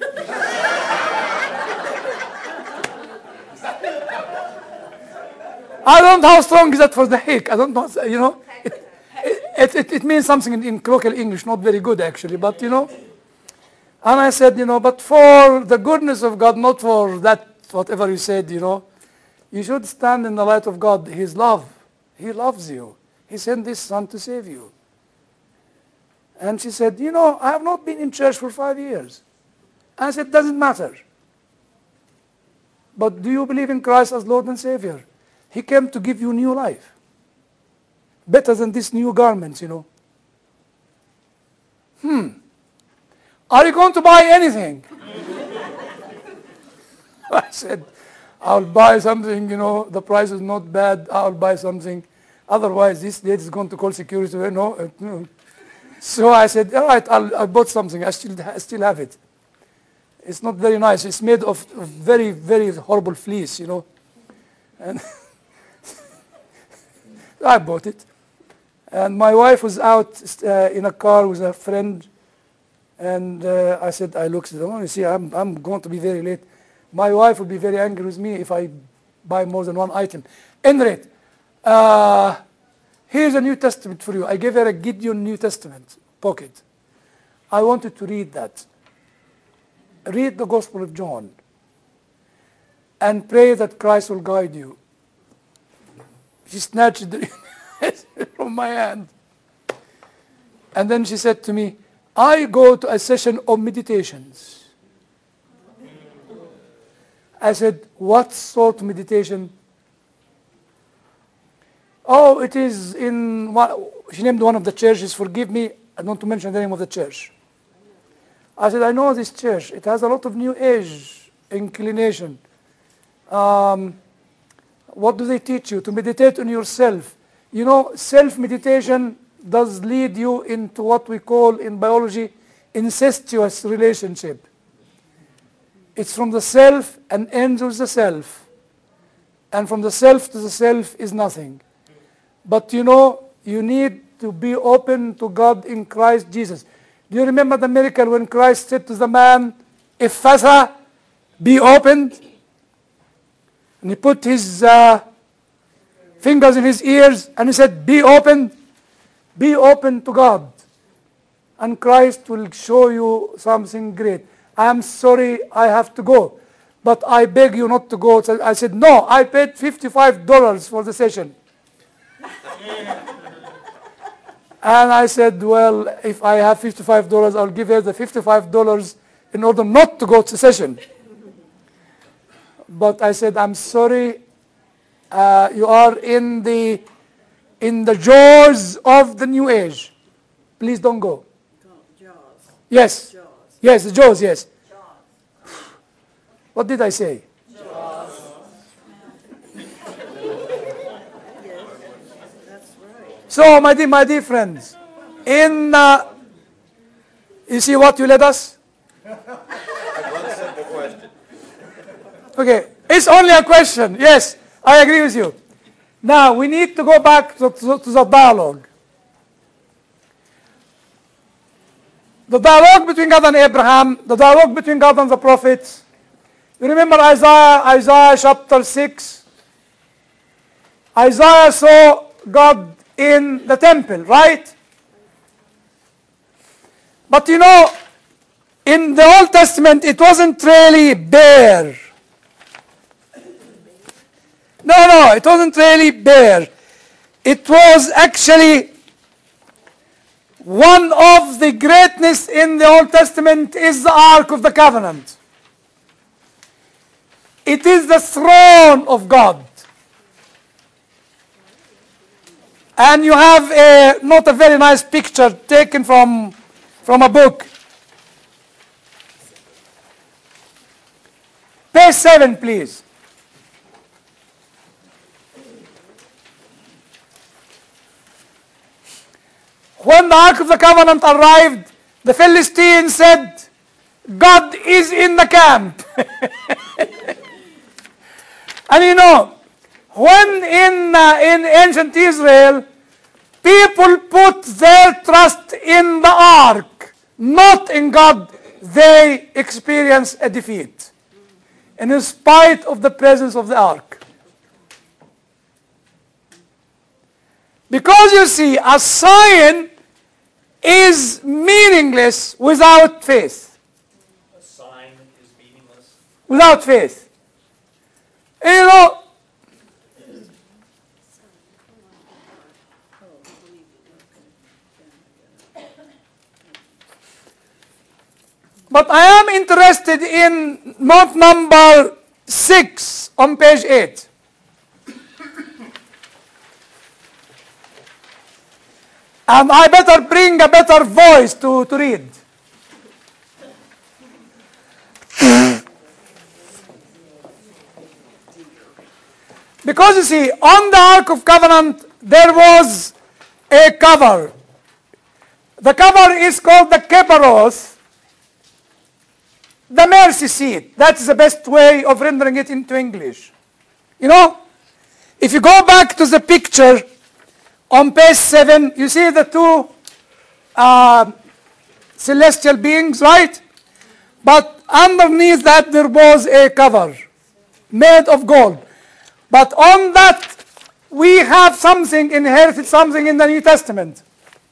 I don't know how strong is that for the heck. I don't know, you know. It, it, it, it means something in, in colloquial English, not very good actually, but you know. And I said, you know, but for the goodness of God, not for that, whatever you said, you know. You should stand in the light of God, His love. He loves you. He sent His Son to save you. And she said, you know, I have not been in church for five years. I said, doesn't matter. But do you believe in Christ as Lord and Savior? He came to give you new life. Better than these new garments, you know. Hmm. Are you going to buy anything? I said, I'll buy something, you know, the price is not bad, I'll buy something. Otherwise, this lady is going to call security, you know. Uh, no. So I said, all right, I'll, I bought something, I still, I still have it. It's not very nice, it's made of, of very, very horrible fleece, you know. And I bought it. And my wife was out uh, in a car with a friend, and uh, I said, I looked at them, oh, you see, I'm, I'm going to be very late. My wife will be very angry with me if I buy more than one item. Anyway, uh, here's a New Testament for you. I gave her a Gideon New Testament pocket. I wanted to read that. Read the Gospel of John and pray that Christ will guide you. She snatched it from my hand. And then she said to me, I go to a session of meditations. I said, what sort of meditation? Oh, it is in one, she named one of the churches. Forgive me, I don't want to mention the name of the church. I said, I know this church. It has a lot of New Age inclination. Um, what do they teach you? To meditate on yourself. You know, self-meditation does lead you into what we call in biology incestuous relationship. It's from the self and ends with the self. And from the self to the self is nothing. But you know, you need to be open to God in Christ Jesus. Do you remember the miracle when Christ said to the man, Ephphatha, be opened? And he put his uh, fingers in his ears and he said, be open, be open to God. And Christ will show you something great. I'm sorry I have to go, but I beg you not to go. So I said, no, I paid fifty-five dollars for the session. And I said, well, if I have fifty-five dollars, I'll give her the fifty-five dollars in order not to go to the session. But I said, I'm sorry, uh, you are in the, in the jaws of the New Age. Please don't go. Jaws. Yes. Jaws. Yes, the jaws, yes. What did I say? Jaws. Yes, that's right. So, my dear, my dear friends, in, uh, you see what you led us? One simple question. Okay, it's only a question. Yes, I agree with you. Now, we need to go back to, to, to the dialogue. The dialogue between God and Abraham, the dialogue between God and the prophets. You remember Isaiah, Isaiah chapter six? Isaiah saw God in the temple, right? But you know, in the Old Testament, it wasn't really bare. No, no, it wasn't really bare. It was actually one of the greatness in the Old Testament is the Ark of the Covenant. It is the throne of God. And you have a, not a very nice picture taken from, from a book. page seven, please. When the Ark of the Covenant arrived, the Philistines said, God is in the camp. And you know, when in, uh, in ancient Israel, people put their trust in the Ark, not in God, they experience a defeat. And in spite of the presence of the Ark. Because you see, a sign is meaningless without faith. A sign is meaningless. Without faith. And you know, but I am interested in note number six on page eight. And I better bring a better voice to, to read. Because you see, on the Ark of Covenant, there was a cover. The cover is called the Keparoth, the mercy seat. That's the best way of rendering it into English. You know, if you go back to the picture on page seven, you see the two uh, celestial beings, right? But underneath that there was a cover made of gold. But on that we have something inherited, something in the New Testament.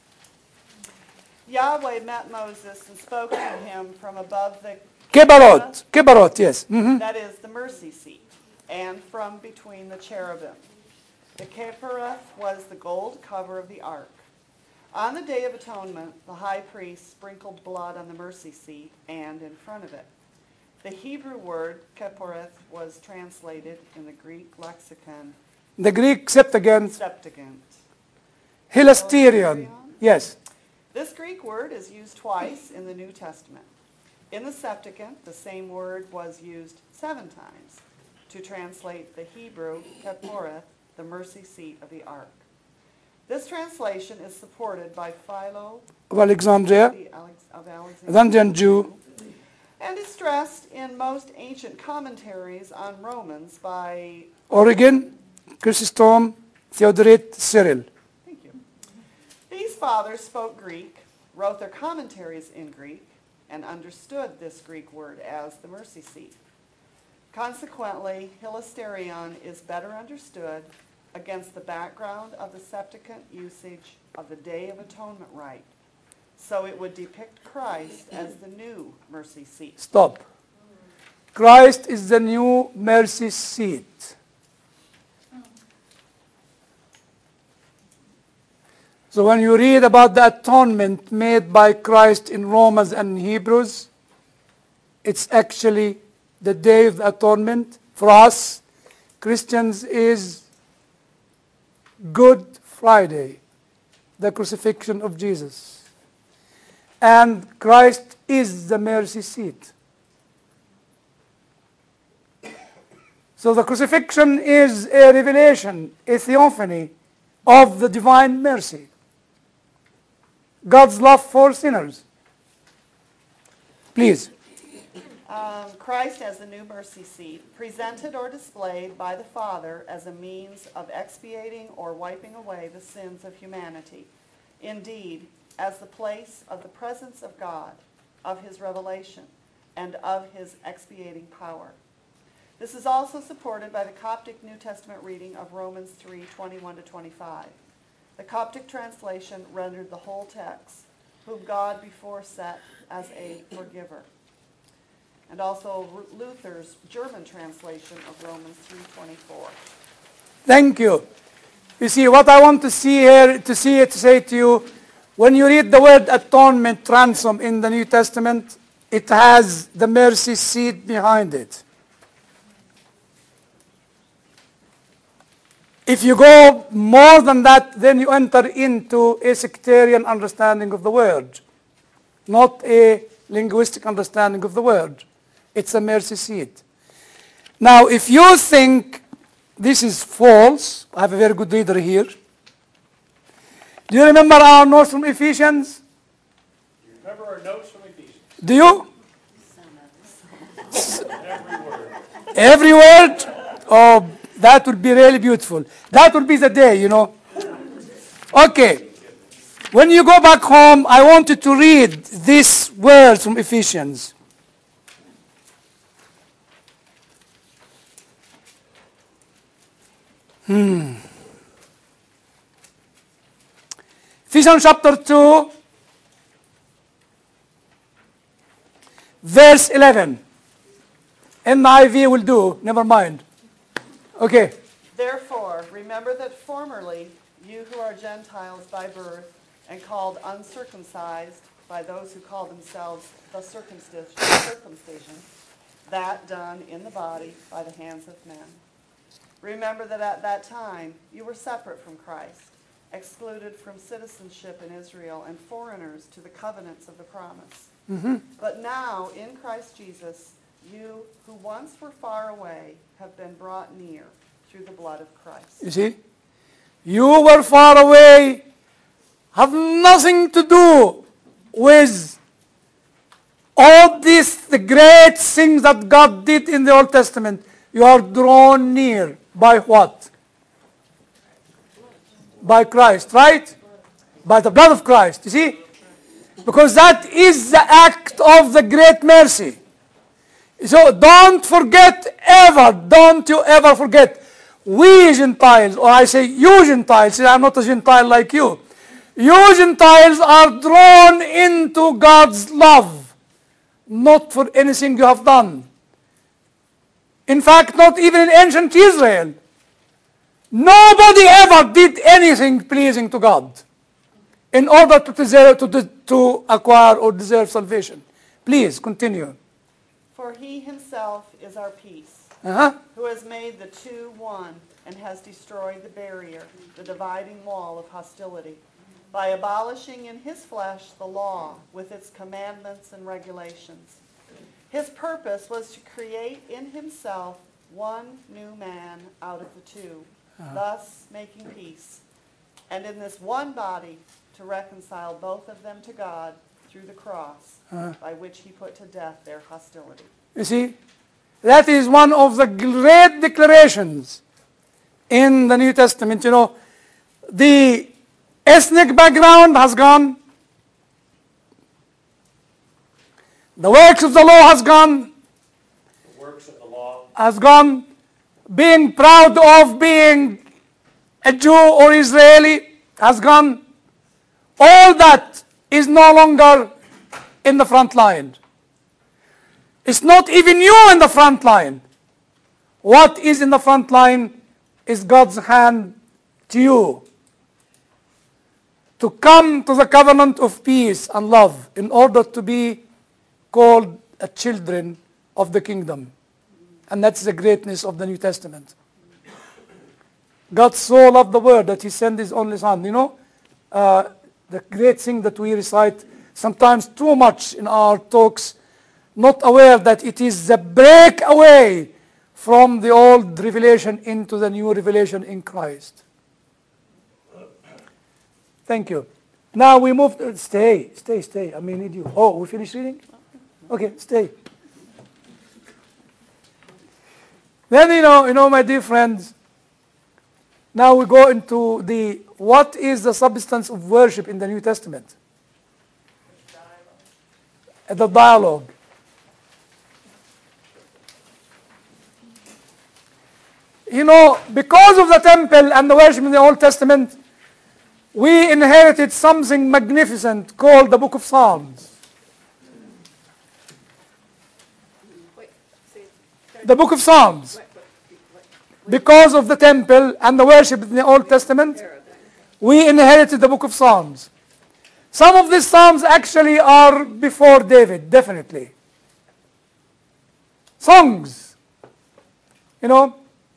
Yahweh met Moses and spoke to him from above the Kebarot, Kebarot, yes. Mm-hmm. that is the mercy seat, and from between the cherubim. The Kepareth was the gold cover of the ark. On the Day of Atonement, the high priest sprinkled blood on the mercy seat and in front of it. The Hebrew word Keporeth was translated in the Greek lexicon The Greek Septuagint, Septuagint. Hilasterion, yes. This Greek word is used twice in the New Testament. In the Septuagint, the same word was used seven times to translate the Hebrew Keporeth, the mercy seat of the ark. This translation is supported by Philo Of Alexandria, the Alex- of Alexandria, Alexandrian Jew, and is stressed in most ancient commentaries on Romans by, Origen, Chrysostom, Theodoret, Cyril. thank you. These fathers spoke Greek, wrote their commentaries in Greek, and understood this Greek word as the mercy seat. Consequently, Hilasterion is better understood against the background of the Septuagint usage of the Day of Atonement rite. So it would depict Christ as the new mercy seat. Stop. Christ is the new mercy seat. So when you read about the atonement made by Christ in Romans and Hebrews, it's actually the Day of the Atonement. For us, Christians, is Good Friday, the crucifixion of Jesus. And Christ is the mercy seat. So the crucifixion is a revelation, a theophany of the divine mercy. God's love for sinners. Please. Um, Christ as the new mercy seat, presented or displayed by the Father as a means of expiating or wiping away the sins of humanity. Indeed, as the place of the presence of God, of his revelation, and of his expiating power. This is also supported by the Coptic New Testament reading of Romans three, twenty-one to twenty-five. The Coptic translation rendered the whole text, whom God before set as a forgiver. And also Luther's German translation of Romans three twenty-four. Thank you. You see, what I want to see here, to see it, to say to you, when you read the word atonement, ransom in the New Testament, it has the mercy seat behind it. If you go more than that, then you enter into a sectarian understanding of the word, not a linguistic understanding of the word. It's a mercy seat. Now, if you think this is false, I have a very good reader here. Do you remember our notes from Ephesians? You remember our notes from Ephesians? Do you? Every word. Every word? Oh, that would be really beautiful. That would be the day, you know. Okay. When you go back home, I want you to read these words from Ephesians. Hmm. Ephesians chapter two, verse eleven. N I V will do, never mind. Okay. Therefore, remember that formerly you who are Gentiles by birth and called uncircumcised by those who call themselves the circumcision, circumcision, that done in the body by the hands of men. Remember that at that time you were separate from Christ, excluded from citizenship in Israel and foreigners to the covenants of the promise. Mm-hmm. But now, in Christ Jesus, you who once were far away have been brought near through the blood of Christ. You see? You were far away, have nothing to do with all these, the great things that God did in the Old Testament. You are drawn near by what? By Christ, right? By the blood of Christ, you see? Because that is the act of the great mercy. So don't forget ever, don't you ever forget, we Gentiles, or I say you Gentiles, see, I'm not a Gentile like you. You Gentiles are drawn into God's love, not for anything you have done. In fact, not even in ancient Israel. Nobody ever did anything pleasing to God in order to deserve, to, to acquire or deserve salvation. Please continue. For he himself is our peace, Uh-huh. who has made the two one and has destroyed the barrier, the dividing wall of hostility, by abolishing in his flesh the law with its commandments and regulations. His purpose was to create in himself one new man out of the two, uh-huh. thus making peace, and in this one body to reconcile both of them to God through the cross, uh-huh. by which he put to death their hostility. You see, that is one of the great declarations in the New Testament. You know, the ethnic background has gone. The works of the law has gone. The works of the law has gone. Being proud of being a Jew or Israeli has gone. All that is no longer in the front line. It's not even you in the front line. What is in the front line is God's hand to you to come to the covenant of peace and love in order to be called a children of the kingdom. And that's the greatness of the New Testament. God so loved the world that he sent his only son. You know, uh, the great thing that we recite sometimes too much in our talks, not aware that it is the breakaway from the old revelation into the new revelation in Christ. Thank you. Now we move to, stay, stay, stay. I may need you. Oh, we finished reading? Okay, stay. Then, you know, you know, my dear friends, now we go into the, what is the substance of worship in the New Testament? The dialogue. You know, because of the temple and the worship in the Old Testament, we inherited something magnificent called the Book of Psalms. Wait, see, The Book of Psalms. Because of the temple and the worship in the Old Testament, we inherited the Book of Psalms. Some of these Psalms actually are before David, definitely. Songs. You know.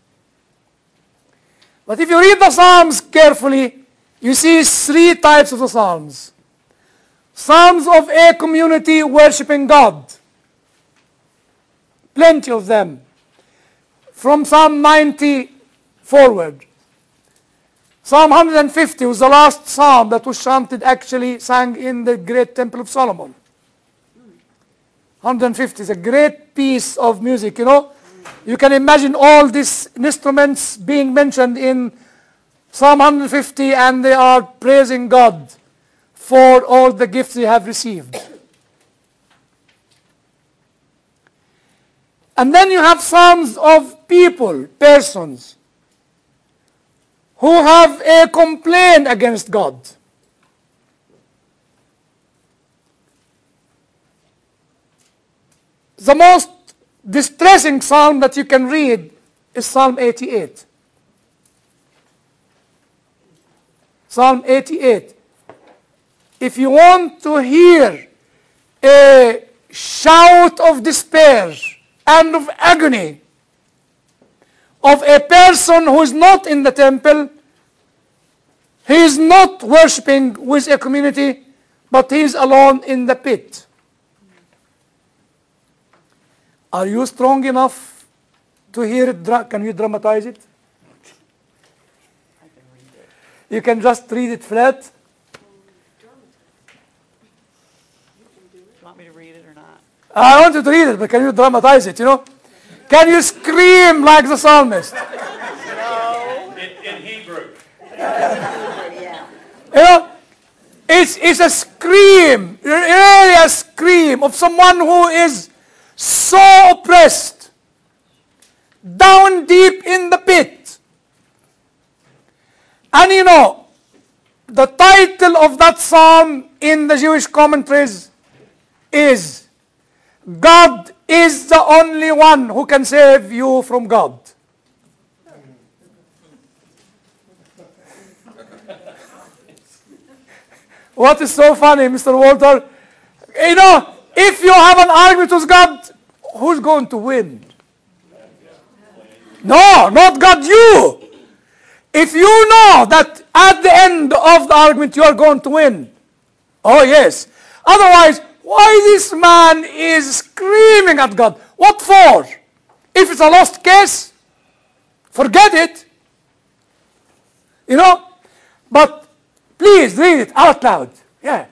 But if you read the Psalms carefully, you see three types of the Psalms. Psalms of a community worshiping God. Plenty of them. from Psalm ninety forward. Psalm one hundred fifty was the last psalm that was chanted, actually sang in the great Temple of Solomon. one hundred fifty is a great piece of music, you know. You can imagine all these instruments being mentioned in Psalm one hundred fifty, and they are praising God for all the gifts they have received. And then you have psalms of people, persons, who have a complaint against God. The most distressing psalm that you can read is Psalm eighty-eight. Psalm eighty-eight. If you want to hear a shout of despair and of agony of a person who is not in the temple, he is not worshiping with a community, but he is alone in the pit. Are you strong enough to hear it? Dra- can you dramatize it? I can read it. You can just read it flat. Do you want me to read it or not? I want you to read it, but can you dramatize it, you know? Can you scream like the psalmist? No. In, in Hebrew. Yeah. You know, it's, it's a scream, really a scream of someone who is so oppressed, down deep in the pit. And you know, the title of that psalm in the Jewish commentaries is, God is the only one who can save you from God. What is so funny, Mister Walter? You know, if you have an argument with God, who's going to win? No, not God, you. If you know that at the end of the argument you are going to win, oh yes. Otherwise, why this man is screaming at God? What for? If it's a lost case, forget it. You know? But please read it out loud. Yeah.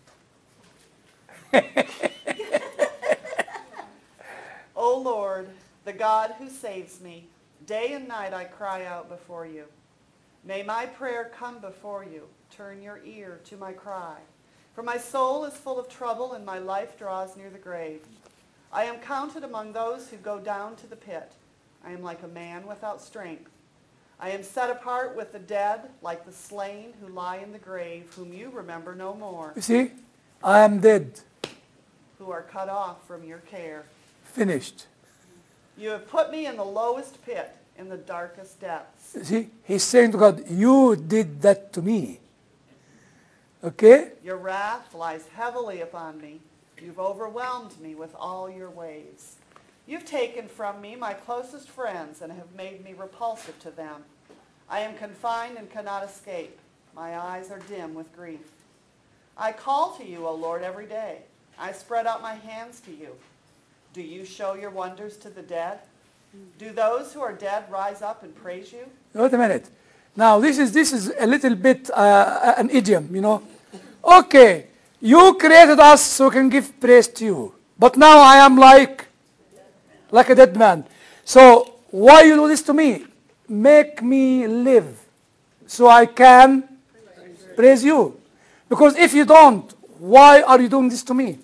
O Lord, the God who saves me, day and night I cry out before you. May my prayer come before you. Turn your ear to my cry. For my soul is full of trouble, and my life draws near the grave. I am counted among those who go down to the pit. I am like a man without strength. I am set apart with the dead, like the slain who lie in the grave, whom you remember no more, You see? I am dead. who are cut off from your care. Finished. You have put me in the lowest pit, in the darkest depths. You see? He's saying to God, you did that to me. Okay? Your wrath lies heavily upon me. You've overwhelmed me with all your ways. You've taken from me my closest friends and have made me repulsive to them. I am confined and cannot escape. My eyes are dim with grief. I call to you, O Lord, every day. I spread out my hands to you. Do you show your wonders to the dead? Do those who are dead rise up and praise you? Wait a minute. Now, this is this is a little bit uh, an idiom, you know. Okay, you created us so we can give praise to you. But now I am like, like a dead man. So why you do this to me? Make me live so I can praise you. Because if you don't, why are you doing this to me?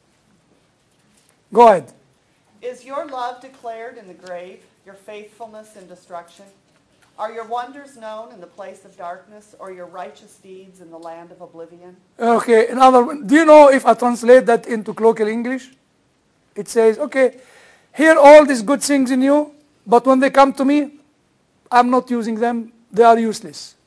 Go ahead. Is your love declared in the grave, your faithfulness in destruction? Are your wonders known in the place of darkness, or your righteous deeds in the land of oblivion? Okay, in other words, do you know if I translate that into colloquial English? It says, okay, hear all these good things in you, but when they come to me, I'm not using them. They are useless.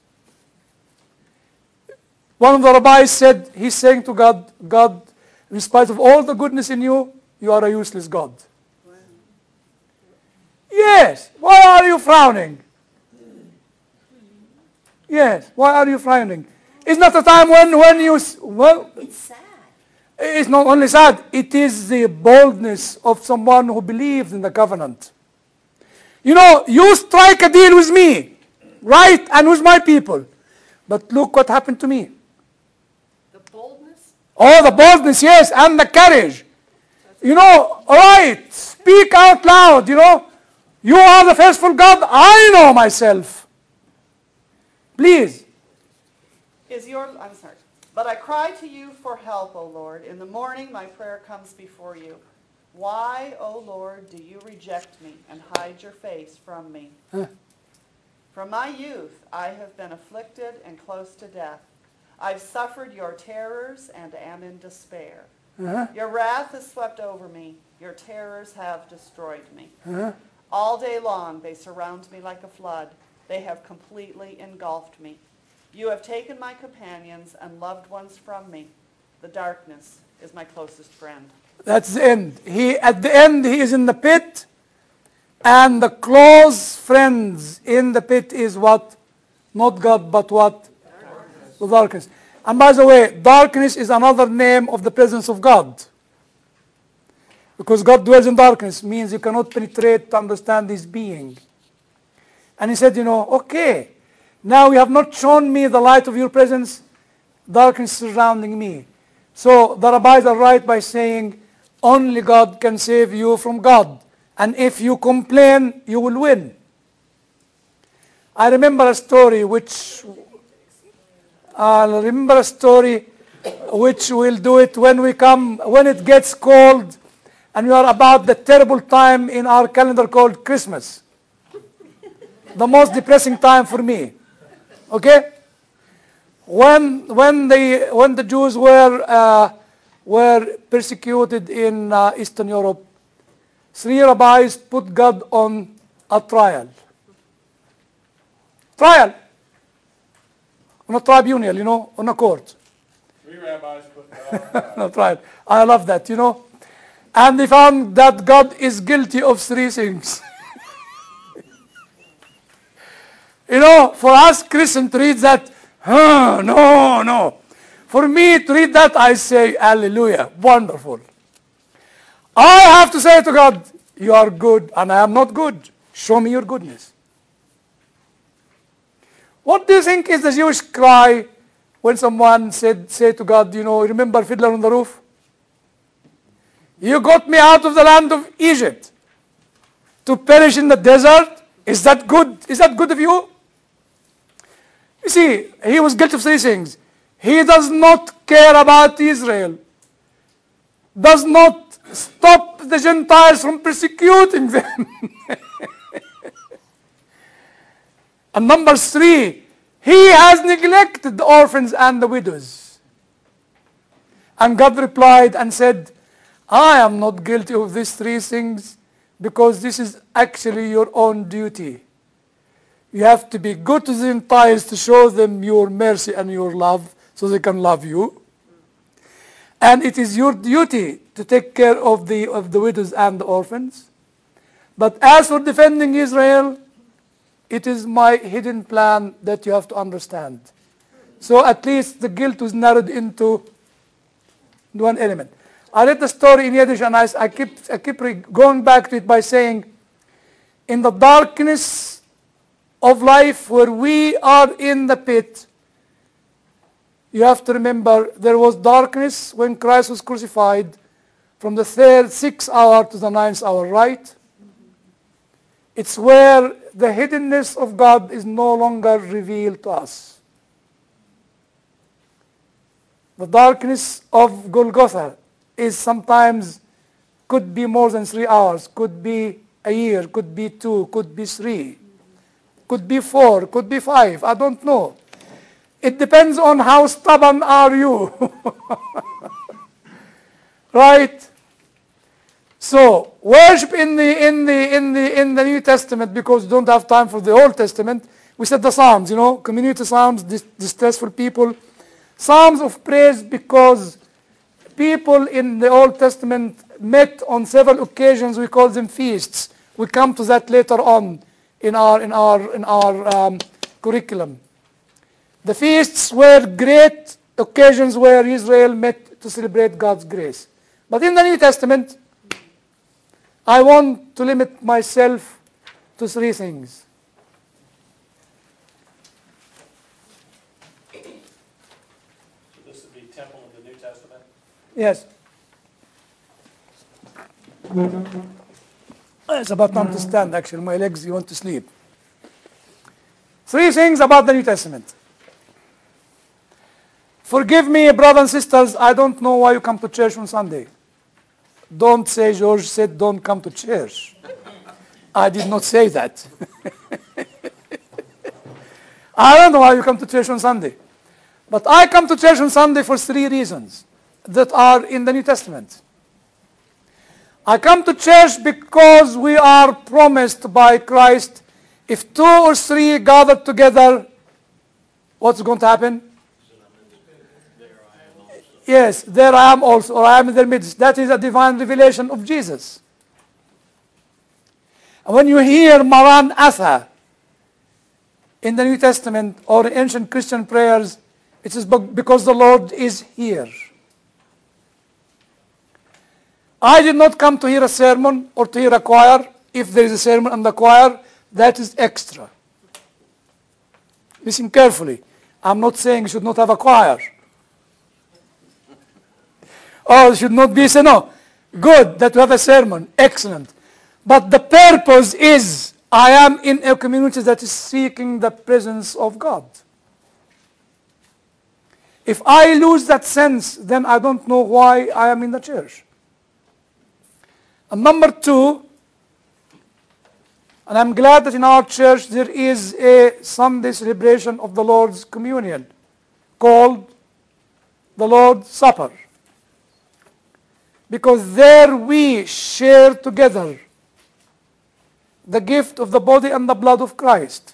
One of the rabbis said, he's saying to God, God, in spite of all the goodness in you, you are a useless God. Wow. Yes, why are you frowning? Yes, why are you frowning? It's not a time when, when you, well, It's sad. it's not only sad, it is the boldness of someone who believes in the covenant. You know, you strike a deal with me, right, and with my people. But look what happened to me. The boldness? Oh, the boldness, yes, and the courage. You know, all right, speak out loud, you know. You are the faithful God. I know myself. Please. Is your, I'm sorry. But I cry to you for help, O Lord. In the morning my prayer comes before you. Why, O Lord, do you reject me and hide your face from me? Huh. From my youth I have been afflicted and close to death. I've suffered your terrors and am in despair. Uh-huh. Your wrath has swept over me. Your terrors have destroyed me. Uh-huh. All day long they surround me like a flood. They have completely engulfed me. You have taken my companions and loved ones from me. The darkness is my closest friend. That's the end. He, at the end, he is in the pit, and the close friends in the pit is what? Not God, but what? Darkness. The darkness. And by the way, darkness is another name of the presence of God. Because God dwells in darkness means you cannot penetrate to understand his being. And he said, you know, okay, now you have not shown me the light of your presence, darkness surrounding me. So the rabbis are right by saying, only God can save you from God. And if you complain, you will win. I remember a story which, I uh, remember a story which we'll do it when we come, when it gets cold, and we are about the terrible time in our calendar called Christmas. The most depressing time for me. Okay? When when the when the Jews were uh, were persecuted in uh, Eastern Europe, three rabbis put God on a trial. Trial. On a tribunal, you know, on a court. Three rabbis put God on No, trial. I love that, you know. And they found that God is guilty of three things. You know, for us Christians to read that, huh, no, no. For me to read that, I say, hallelujah, wonderful. I have to say to God, you are good and I am not good. Show me your goodness. What do you think is the Jewish cry when someone said, say to God, you know, remember Fiddler on the Roof? You got me out of the land of Egypt to perish in the desert. Is that good? Is that good of you? You see, he was guilty of three things. He does not care about Israel. Does not stop the Gentiles from persecuting them. And number three, he has neglected the orphans and the widows. And God replied and said, I am not guilty of these three things because this is actually your own duty. You have to be good to the Gentiles to show them your mercy and your love so they can love you. And it is your duty to take care of the, of the widows and the orphans. But as for defending Israel, it is my hidden plan that you have to understand. So at least the guilt was narrowed into one element. I read the story in Yiddish and I, I keep, I keep going back to it by saying, in the darkness of life where we are in the pit, you have to remember there was darkness when Christ was crucified from the third, sixth hour to the ninth hour, right? It's where the hiddenness of God is no longer revealed to us. The darkness of Golgotha is sometimes, could be more than three hours, could be a year, could be two, could be three, could be four, could be five, I don't know. It depends on how stubborn are you. Right? So, worship in the in the in the in the New Testament, because we don't have time for the Old Testament. We said the Psalms, you know, community Psalms, dis- distressful people. Psalms of praise, because people in the Old Testament met on several occasions. We call them feasts. We come to that later on in our in our in our um, curriculum. The feasts were great occasions where Israel met to celebrate God's grace. But in the New Testament, I want to limit myself to three things. So this would be temple of the New Testament? Yes. It's about time to stand, actually. My legs, you want to sleep. Three things about the New Testament. Forgive me, brothers and sisters, I don't know why you come to church on Sunday. Don't say George said don't come to church. I did not say that. I don't know why you come to church on Sunday. But I come to church on Sunday for three reasons that are in the New Testament. I come to church because we are promised by Christ, if two or three gather together, what's going to happen? Yes, there I am also, or I am in their midst. That is a divine revelation of Jesus. And when you hear Maran Atha in the New Testament or in ancient Christian prayers, it is because the Lord is here. I did not come to hear a sermon or to hear a choir. If there is a sermon and the choir, that is extra. Listen carefully. I'm not saying you should not have a choir. Oh, it should not be so. No. Good that you have a sermon. Excellent. But the purpose is, I am in a community that is seeking the presence of God. If I lose that sense, then I don't know why I am in the church. And number two, and I'm glad that in our church there is a Sunday celebration of the Lord's Communion called the Lord's Supper. Because there we share together the gift of the body and the blood of Christ.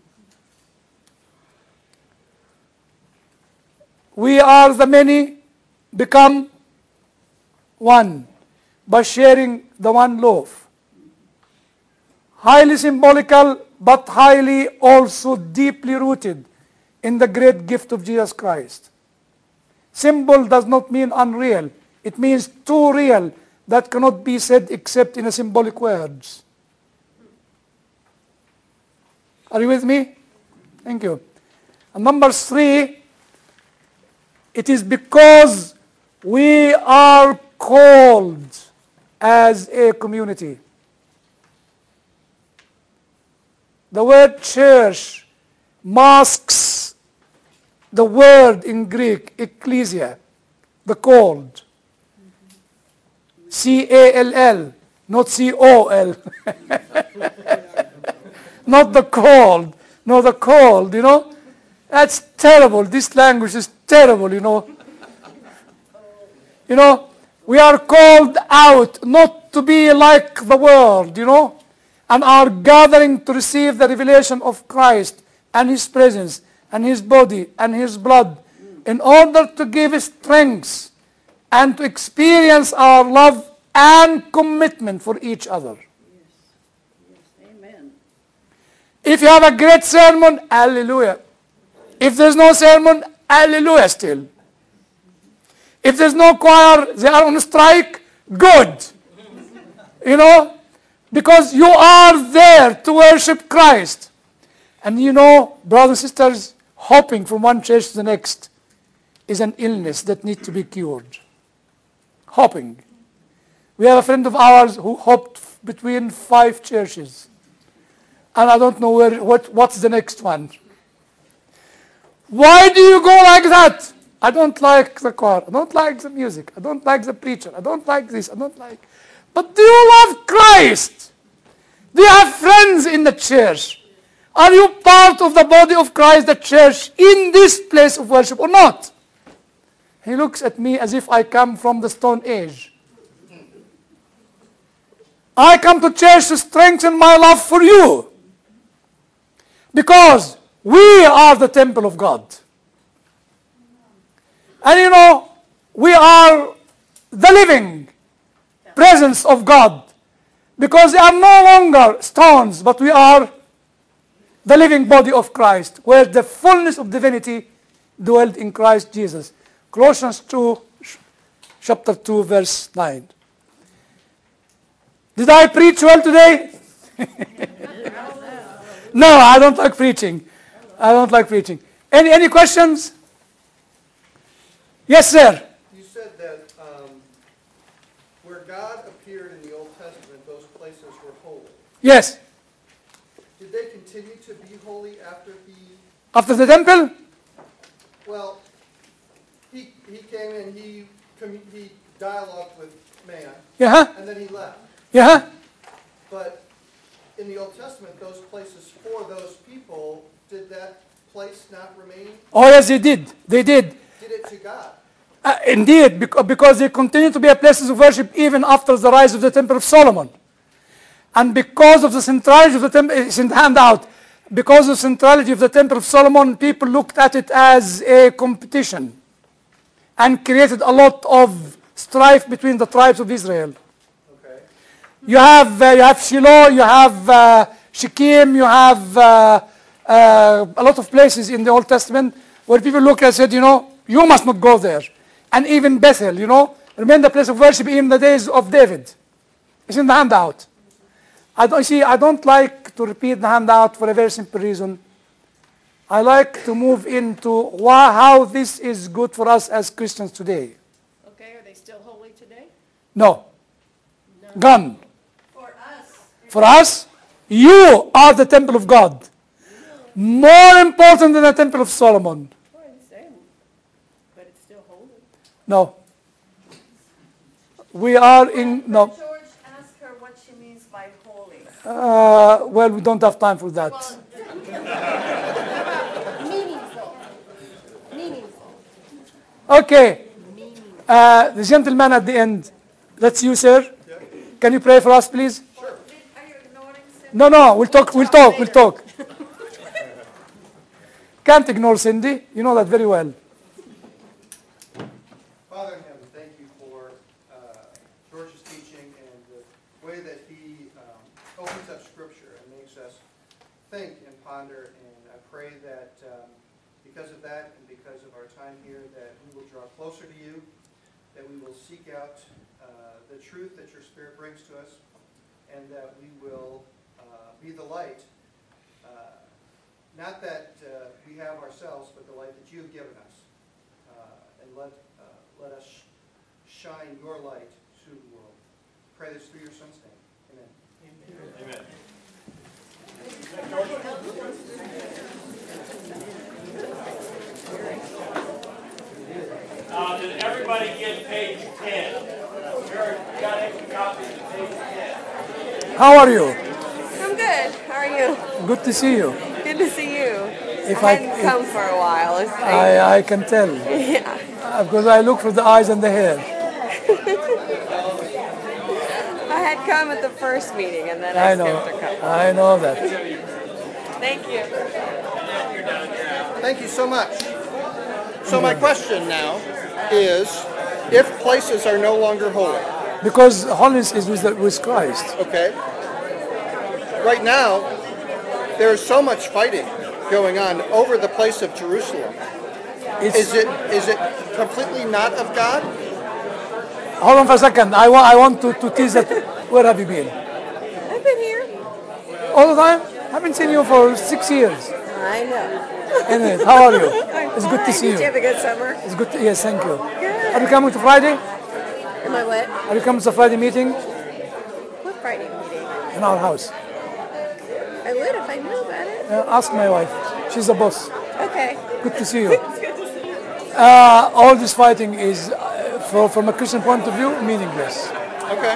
We are the many become one by sharing the one loaf. Highly symbolical, but highly also deeply rooted in the great gift of Jesus Christ. Symbol does not mean unreal. It means too real that cannot be said except in a symbolic words. Are you with me? Thank you. And number three, it is because we are called as a community. The word church masks the word in Greek, ecclesia, the called. C A L L, not C O L. Not the called, no, the called, you know. That's terrible. This language is terrible, you know. You know, we are called out not to be like the world, you know, and are gathering to receive the revelation of Christ and His presence and His body and His blood in order to give strength and to experience our love and commitment for each other. Amen. If you have a great sermon, hallelujah. If there's no sermon, hallelujah still. If there's no choir, they are on strike, good. You know, because you are there to worship Christ. And you know, brothers and sisters, hopping from one church to the next is an illness that needs to be cured. Hopping. We have a friend of ours who hopped between five churches. And I don't know where what, what's the next one. Why do you go like that? I don't like the choir. I don't like the music. I don't like the preacher. I don't like this. I don't like... But do you love Christ? Do you have friends in the church? Are you part of the body of Christ, the church, in this place of worship or not? He looks at me as if I come from the Stone Age. I come to church to strengthen my love for you. Because we are the temple of God. And you know, we are the living presence of God. Because they are no longer stones, but we are the living body of Christ, where the fullness of divinity dwelled in Christ Jesus. Colossians two, chapter two, verse nine. Did I preach well today? No, I don't like preaching. I don't like preaching. Any any questions? Yes, sir. You said that um, where God appeared in the Old Testament, those places were holy. Yes. Did they continue to be holy after he, After the temple? well, he, he came and he, commu- he dialogued with man, Yeah. and then he left. Yeah. But in the Old Testament, those places for those people, did that place not remain? Oh, yes, they did. They did. Did it to God? Uh, indeed, bec- because they continue to be a places of worship even after the rise of the Temple of Solomon. And because of the centrality of the temple, it's in the handout, because of the centrality of the Temple of Solomon, people looked at it as a competition and created a lot of strife between the tribes of Israel. Okay. You have, uh, you have Shiloh, you have uh, Shechem, you have uh, uh, a lot of places in the Old Testament where people look and said, you know, you must not go there. And even Bethel, you know, remain the place of worship in the days of David. It's in the handout. I don't see. I don't like to repeat the handout for a very simple reason. I like to move into why, how this is good for us as Christians today. Okay, are they still holy today? No, gone. For us, For us, you are the temple of God. More important than the temple of Solomon. Oh, I understand, but it's still holy. No. We are in, no. George, ask her what she means by holy. Uh, well, we don't have time for that. Meaningful. Meaningful. Okay. Uh, the gentleman at the end. That's you, sir. Can you pray for us, please? Are you ignoring Cindy? No, no, we'll talk, we'll talk, we'll talk. Can't ignore Cindy. You know that very well. Father in heaven, thank you for uh, George's teaching and the way that he um, opens up Scripture and makes us think and ponder. And I pray that um, because of that and because of our time here, that we will draw closer to you, that we will seek out uh, the truth that your Spirit brings to us, and that we will uh, be the light. Uh, not that uh, we have ourselves, but the light that you have given us. Uh, and let uh, let us sh- shine your light to the world. Pray this through your Son's name. Amen. Amen. Uh, did everybody get page ten? Here, you got extra copies of page ten. How are you? I'm good. How are you? Good to see you. Good to see you. If I I, hadn't if, come for a while. It's like, I, I can tell. yeah. Uh, because I look for the eyes and the hair. I had come at the first meeting and then I I, know. skipped a couple. I know that. Thank you. Thank you so much. So my question now is, if places are no longer holy, Because holiness is with, the, with Christ. okay? Right now, there is so much fighting going on over the place of Jerusalem. It's, Is it is it completely not of God? hold on for a second. I, wa- I want to, to tease that. Where have you been? I've been here. All the time? I haven't seen you for six years. I know. Anyway, how are you? I'm It's good to fine. see Did you have you. a good summer? It's good to, yes, thank you. Good. Are you coming to Friday? Am I what? Are you coming to the Friday meeting? What Friday meeting? In our house. I would if I knew about it. Uh, ask my wife. She's the boss. Okay. Good to see you. Uh, all this fighting is, uh, for, from a Christian point of view, meaningless. Okay,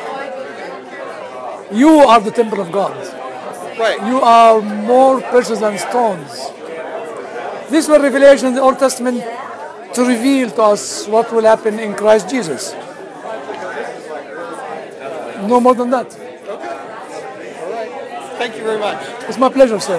You are the temple of God. right. You are more precious than stones. These were revelations in the Old Testament to reveal to us what will happen in Christ Jesus. No more than that. All right. Thank you very much. It's my pleasure, sir.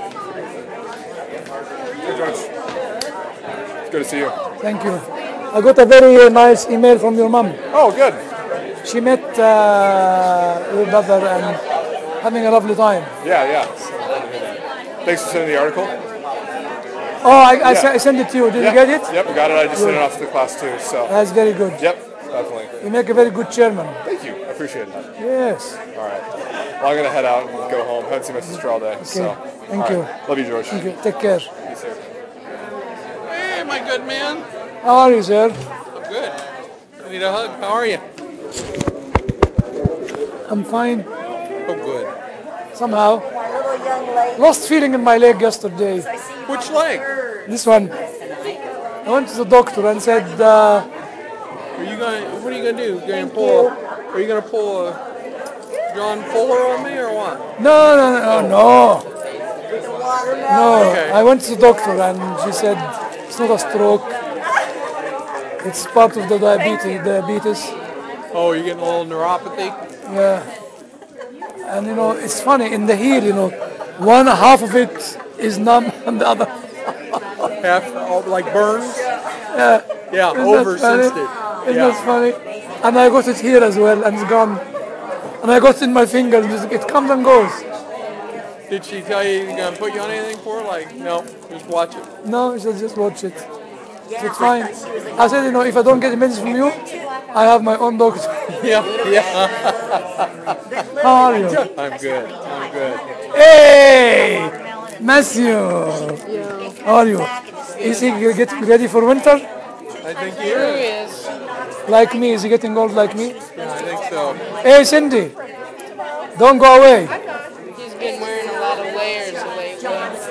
Hey, George. It's good to see you. Thank you. I got a very uh, nice email from your mom. Oh, good. She met uh, your brother and having a lovely time. Yeah, yeah. Thanks for sending the article. Oh, I, I, Yeah. se- I sent it to you. Did Yeah. you get it? Yep, we got it. I just sent it off to the class too. So. That's very good. Yep, definitely. You make a very good chairman. Thank you. I appreciate that. Yes. All right. Well, I'm gonna head out and go home. Haven't seen my sister all day. So, Thank all you. right. Love you, George. Thank you. Take care. You too. Hey, my good man. How are you, sir? I'm good. I need a hug. How are you? I'm fine. Oh, good. Somehow. My little young lady. Lost feeling in my leg yesterday. Which leg? This one. I went to the doctor and said, uh, Are you gonna? What are you gonna do? You gonna pull? Are you gonna pull a John Fuller on me or what? no, no, no, no. The watermelon. No, Okay. I went to the doctor and she said it's not a stroke. It's part of the diabetes. Diabetes. Oh, you're getting a little neuropathy. Yeah. And you know, it's funny in the heel. You know, one half of it is numb and the other. Half oh, like burns. Yeah. Yeah, Isn't that oversensitive. funny? Isn't Yeah. that funny? And I got it here as well, and it's gone. And I got it in my fingers. and It comes and goes. Did she tell you you're gonna put you on anything for it? Like, no, just watch it. No, she said just watch it. It's fine. I said, you know, if I don't get a message from you, I have my own doctor. Yeah, yeah. How are you? I'm good. I'm good. Hey, Matthew. How are you? Is he getting ready for winter? I think he is. Like me? Is he getting old like me? Yeah, I think so. Hey, Cindy. Don't go away. He's been wearing a lot of layers lately.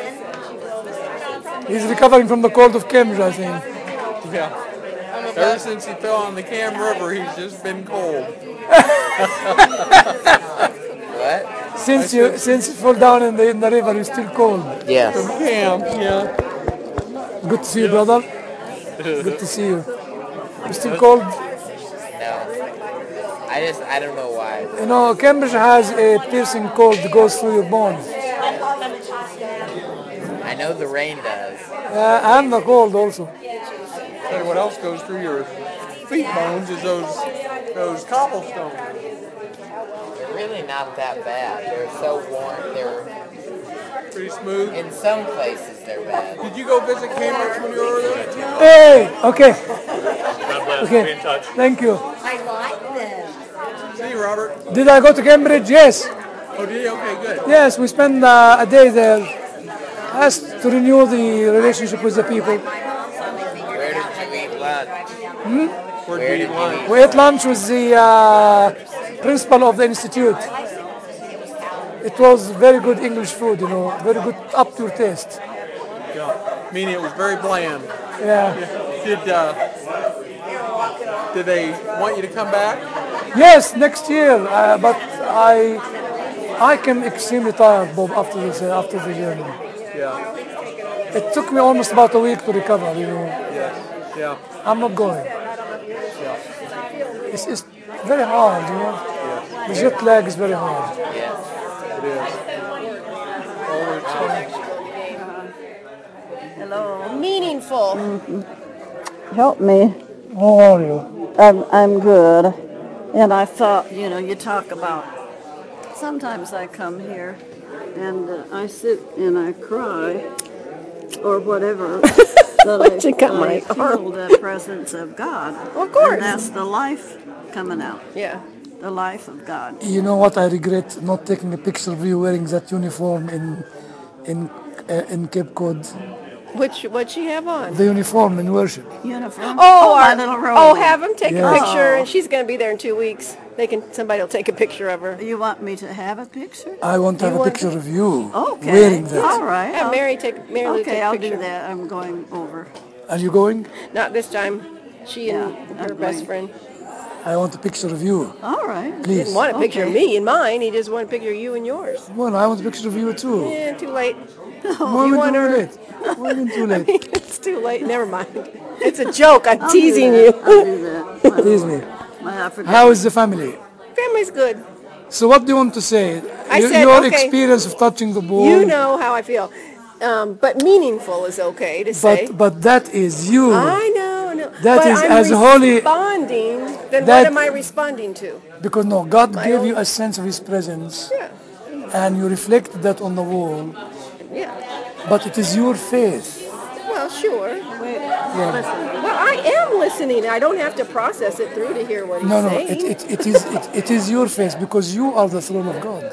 He's recovering from the cold of Cambridge, I think. Yeah. Ever since he fell on the Cam River, he's just been cold. What? Since you since you fall down in the in the river, you're still cold. Yes. From Cam, yeah. Good to see you, brother. Good to see you. You still cold? No. I just, I don't know why. You know, Cambridge has a piercing cold that goes through your bones. I know the rain does. Uh, and the cold also. Tell you what else goes through your feet bones is those those cobblestones. They're really not that bad. They're so warm. They're Pretty smooth. in some places they're bad. Did you go visit Cambridge when you were over there? Hey, okay, God bless. okay. Be in touch. Thank you. I like them. See you, Robert. Did I go to Cambridge? Yes. Oh, did you? Okay, good. Yes, we spent uh, a day there. As to renew the relationship with the people. Where did you eat lunch? Hmm? Where Where did you did eat you lunch? eat? We ate lunch with the uh, principal of the institute. It was very good English food, you know, very good, up to your taste. Yeah. Meaning it was very bland. Yeah. Did uh, did they want you to come back? Yes, next year, uh, but I I came extremely tired, Bob, after this, uh, after the journey. Yeah. It took me almost about a week to recover, you know. Yes. Yeah. I'm not going. It's, it's very hard, you know. The jet lag is very hard. Yes. It is. Oh, it's funny. Hello. Meaningful. Help me. How are you? I'm, I'm good. And I thought, you know, you talk about, sometimes I come here and uh, I sit and I cry or whatever. That You got I, my I feel the presence of God. Of course. And that's the life coming out, Yeah. the life of God. You know what? I regret not taking a picture of you wearing that uniform in in uh, in Cape Cod. Which, what'd she have on? The uniform in worship. Uniform. Oh, my our- little oh, Rosie. have them take Yeah. a picture, Oh. and she's going to be there in two weeks. They can, somebody will take a picture of her. You want me to have a picture? I want to have a want picture of you Okay. wearing that. All right. Have I'll- Mary take, Mary Lou take Okay, a I'll picture. do that. I'm going over. Are you going? Not this time. She and Yeah, her I'm best going. friend. I want a picture of you, All right. please. Didn't want a picture of Okay. me and mine. He just wanted a picture of you and yours. Well, I want a picture of you too. Yeah, too late. Why you am I want too her- late? Why am I too late? It's too late. Never mind. It's a joke. I'm I'll do teasing that. you. I'll do that. Tease me. My African. How is the family? Family's good. So what do you want to say? I You- said, your okay. experience of touching the ball. You know how I feel. Um, but meaningful is okay to say. But but that is you. I know, no. That but is I'm as holy- responding. Then that- what am I responding to? Because no, God My gave own- you a sense of His presence, Yeah, and you reflect that on the wall. yeah. But it is your faith. Well, sure. Yeah. Well, I am listening. I don't have to process it through to hear what he's No, no, saying. it, it, it, is, it, it is your face because you are the throne of God.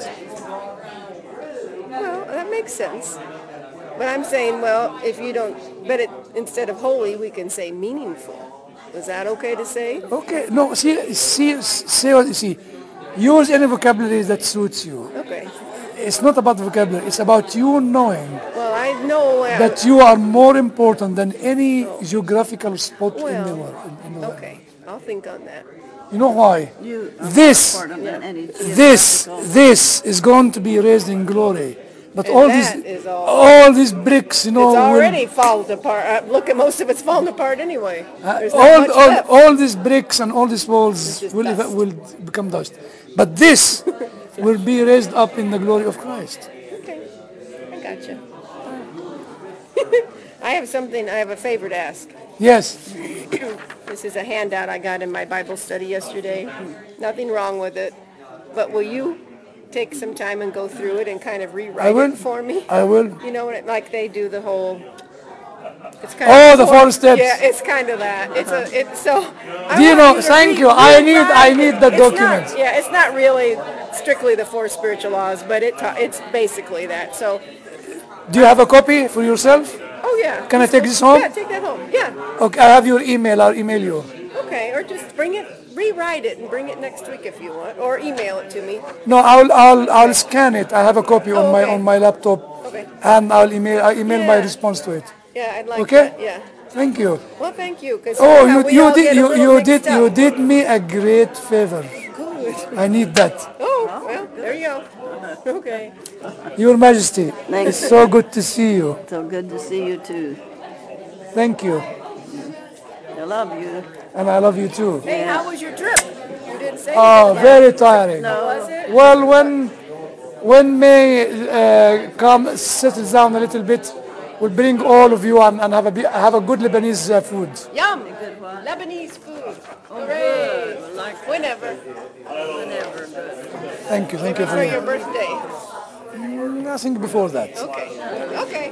Well, that makes sense. But I'm saying, well, if you don't, but it, instead of holy, we can say meaningful. Is that okay to say? Okay, no, see, see, say what you see. Use any vocabulary that suits you. Okay. It's not about vocabulary, it's about you knowing Well, I know. Uh, that you are more important than any geographical spot in the Well, world. in the world. okay. I'll think on that. You know why? You are This, more important than any this, geographical- this is going to be raised in glory. But And all that these, is all- all these bricks, you know, It's will- already fallen apart. Uh, look at most of it's fallen apart anyway. Uh, There's not all, much all, left. all these bricks and all these walls just will, dust. eva- will become dust. But this will be raised up in the glory of Christ. Okay, I gotcha. I have something, I have a favor to ask. Yes. This is a handout I got in my Bible study yesterday. Nothing wrong with it. But will you take some time and go through it and kind of I rewrite will. it for me? I will. You know what, it, like they do the whole. It's kind Oh, of the four steps. Yeah, it's kind of that. It's a. It's so. I Do you want know? to Thank re- you. I need. I rewrite need it. the It's document. Not, yeah, it's not really strictly the four spiritual laws, but it ta- it's basically that. So, Do you have a copy for yourself? oh yeah. Can I take this home? Yeah, take that home. Yeah. Okay, I have your email. I'll email you. Okay, or just bring it, rewrite it, and bring it next week if you want, or email it to me. No, I'll I'll I'll scan it. I have a copy on Oh, my okay. on my laptop, Okay. and I'll email I email my Yeah. response to it. Yeah, I'd like Okay. that. Yeah. Thank you. Well, thank you. Cause Oh, somehow you we you all did get a you little you mixed did up. you did me a great favor. Good. I need that. Oh, well, there you go. Okay. Your Majesty, Thank it's you. so good to see you. So good to see you too. Thank you, I love you. and I love you too. Hey, how was your trip? You didn't say Oh, anything. very tiring. Was it? Well, when when May uh, come settles down a little bit, we'll bring all of you and, and have a bi- have a good Lebanese uh, food. Yum. Lebanese food. Hooray. Whenever. Whenever. Thank you, thank you for For your that. birthday. Nothing before that. Okay. Okay.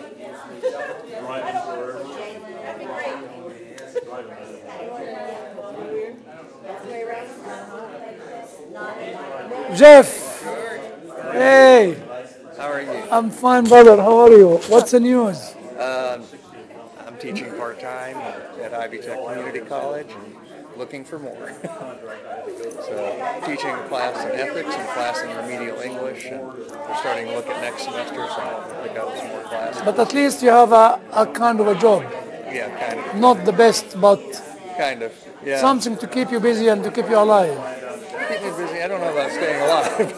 Jeff, hey, How are you? I'm fine, brother. How are you? What's the news? Um, I'm teaching part-time at Ivy Tech Community College and looking for more. So teaching a class in ethics and a class in remedial English, and we're starting to look at next semester, so I'll pick up some more classes. But at least you have a, a kind of a job. Yeah, kind of. Not the best, but Kind of. Yeah. something to keep you busy and to keep you alive. Keep me busy. I don't know about staying alive.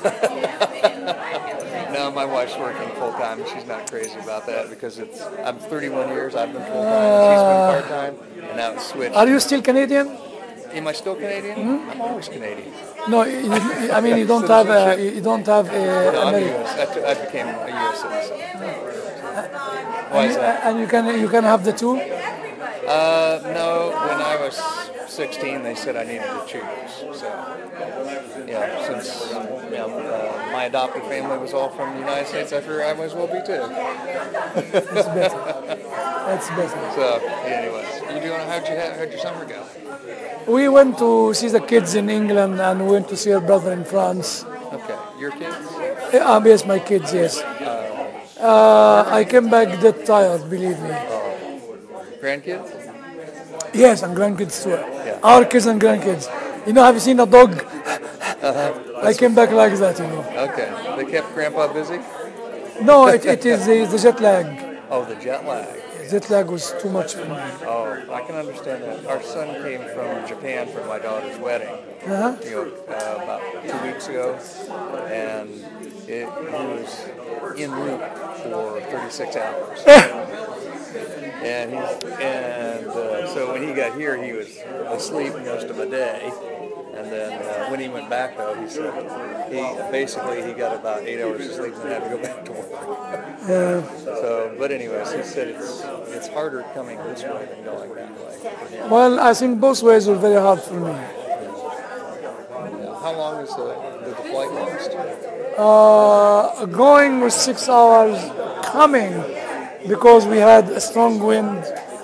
No, my wife's working full time. She's not crazy about that because it's. I'm thirty-one years. I've been full time. She's been part time, and now it's switched. Are you still Canadian? Am I still Canadian? Hmm? I'm always Canadian. No, you, you- I mean you don't have a, you don't have a No, I'm American. U S. I, t- I became a U S citizen. Why And, is you- that? and you can you can have the two. Uh, no, when I was sixteen, they said I needed to choose. So, yeah, since you know, uh, my adopted family was all from the United States, I figured I might as well be too. That's better. That's better. So, anyways, you doing? How'd you have, how'd your summer go? We went to see the kids in England and we went to see our brother in France. Okay, your kids? Eh, Um, yes, my kids, yes. Uh, I came back that tired, believe me. Grandkids? Yes, and grandkids too. Yeah. Our kids and grandkids. You know, have you seen a dog? Uh-huh. I came back like that, you know. Okay, they kept Grandpa busy? No, it, it is the, the jet lag. Oh, the jet lag. Jet lag was too much for me. Oh, I can understand that. Our son came from Japan for my daughter's wedding, Uh-huh. you know, uh, about two weeks ago, and it, he was en route for thirty-six hours. and he's, and uh, so when he got here, he was asleep most of the day. And then uh, when he went back, though, he said he basically he got about eight hours of sleep and had to go back to work. Yeah. So, but anyways, he said it's it's harder coming this way than going that way. for him. Well, I think both ways were very hard for me. Yeah. How long is the, did the flight last? Uh, going was six hours. Coming, because we had a strong wind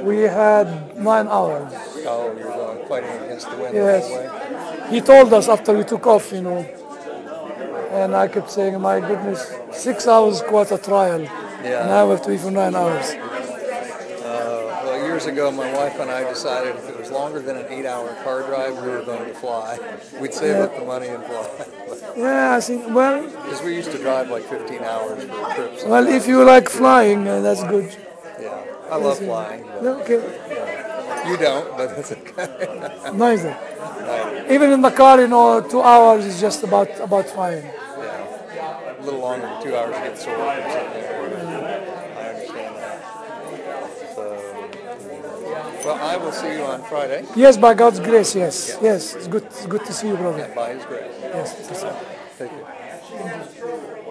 We had nine hours. Oh, you're going fighting against the wind Yes. the whole way? He told us after we took off, you know. And I kept saying, my goodness, six hours is quite a trial. Yeah. Now we have to be for nine hours. Uh, well, years ago, my wife and I decided if it was longer than an eight-hour car drive, we were going to fly. We'd save Yeah. up the money and fly. Yeah, I think, well, Because we used to drive like fifteen hours for trips. well, if you like flying, uh, that's good. Yeah, I love flying. but, Okay, uh, You don't, but that's okay. neither. Neither. Even in the car, you know, two hours is just about about fine. Yeah, a little longer than two hours to get sore or something. I understand that. So, well, I will see you on Friday. Yes, by God's grace, yes. Yes, it's good, it's good to see you, brother. And by His grace. Yes, it's all. Thank you.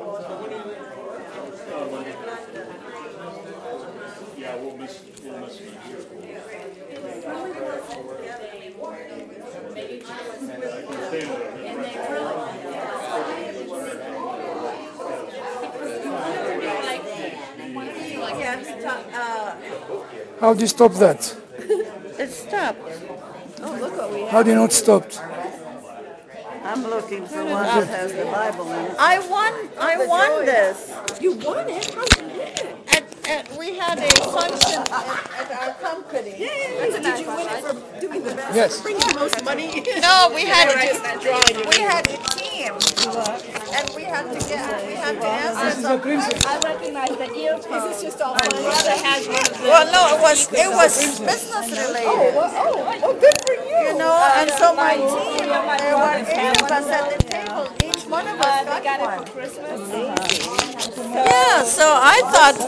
How do you stop that? It stopped. Oh, look what we have. How do you know it stopped? I'm looking for one that has the Bible in it. I won, I won this. You won it? How did you win it? At, at, we had a function at, at our company. Did you win it for doing the best? Yes. Bring the most money? No, we had Or to, just drawing your we had a team. And we had to get, we had to answer some questions. I recognize the earphone. Is this just all fun? My brother has one of Well, no, it was, it was business related. Oh, oh, oh, good for you. You know, and so my team, there were eight of us at the table, each one of us They got got it one. for Christmas. Yeah, so I thought,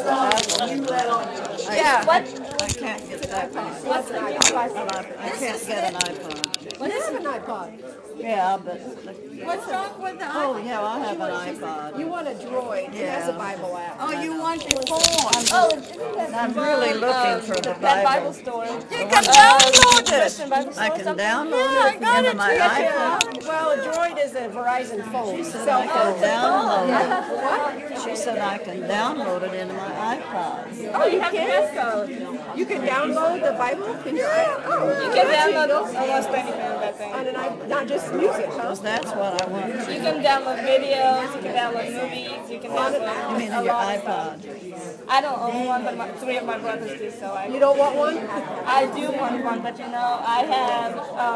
yeah. What? I can't get that one. What's the earphone? I can't get an iPhone. What is an iPod? Yeah, but, What's wrong with the oh, iPhone? yeah, I have an iPod. You want a Droid. It has a Yeah. Bible app. Oh, you want your phone? Oh, I'm really looking for the That Bible Bible. store. You can download it. Christian Bible store. I can something? download I it got into it my here. iPhone. well, a Droid is a Verizon phone. She said Cell I can phone. download it. She said I can download it into my iPod. Oh, you can? You can download the Bible in your iPhone? You can download almost anything on that thing. On an iPod, not just music, huh? Because that's what I want. You can download videos, you can download movies, you can download You mean a in your lot of stuff. iPod? I don't own one, but my, three of my brothers do, so I. You don't want one? I do want one, but you know, I have,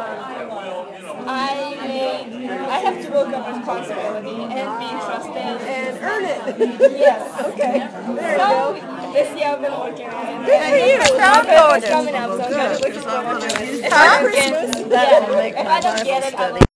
um, I made, I have to look up responsibility and be trusted. And earn it. Yes. Okay, there you So, go. this year I've been working on it. Good for you. My Download birthday's it. coming up, so I'm kind of looking forward to it. If Huh? I don't get, That will yeah, make if my I don't Bible get it, I study will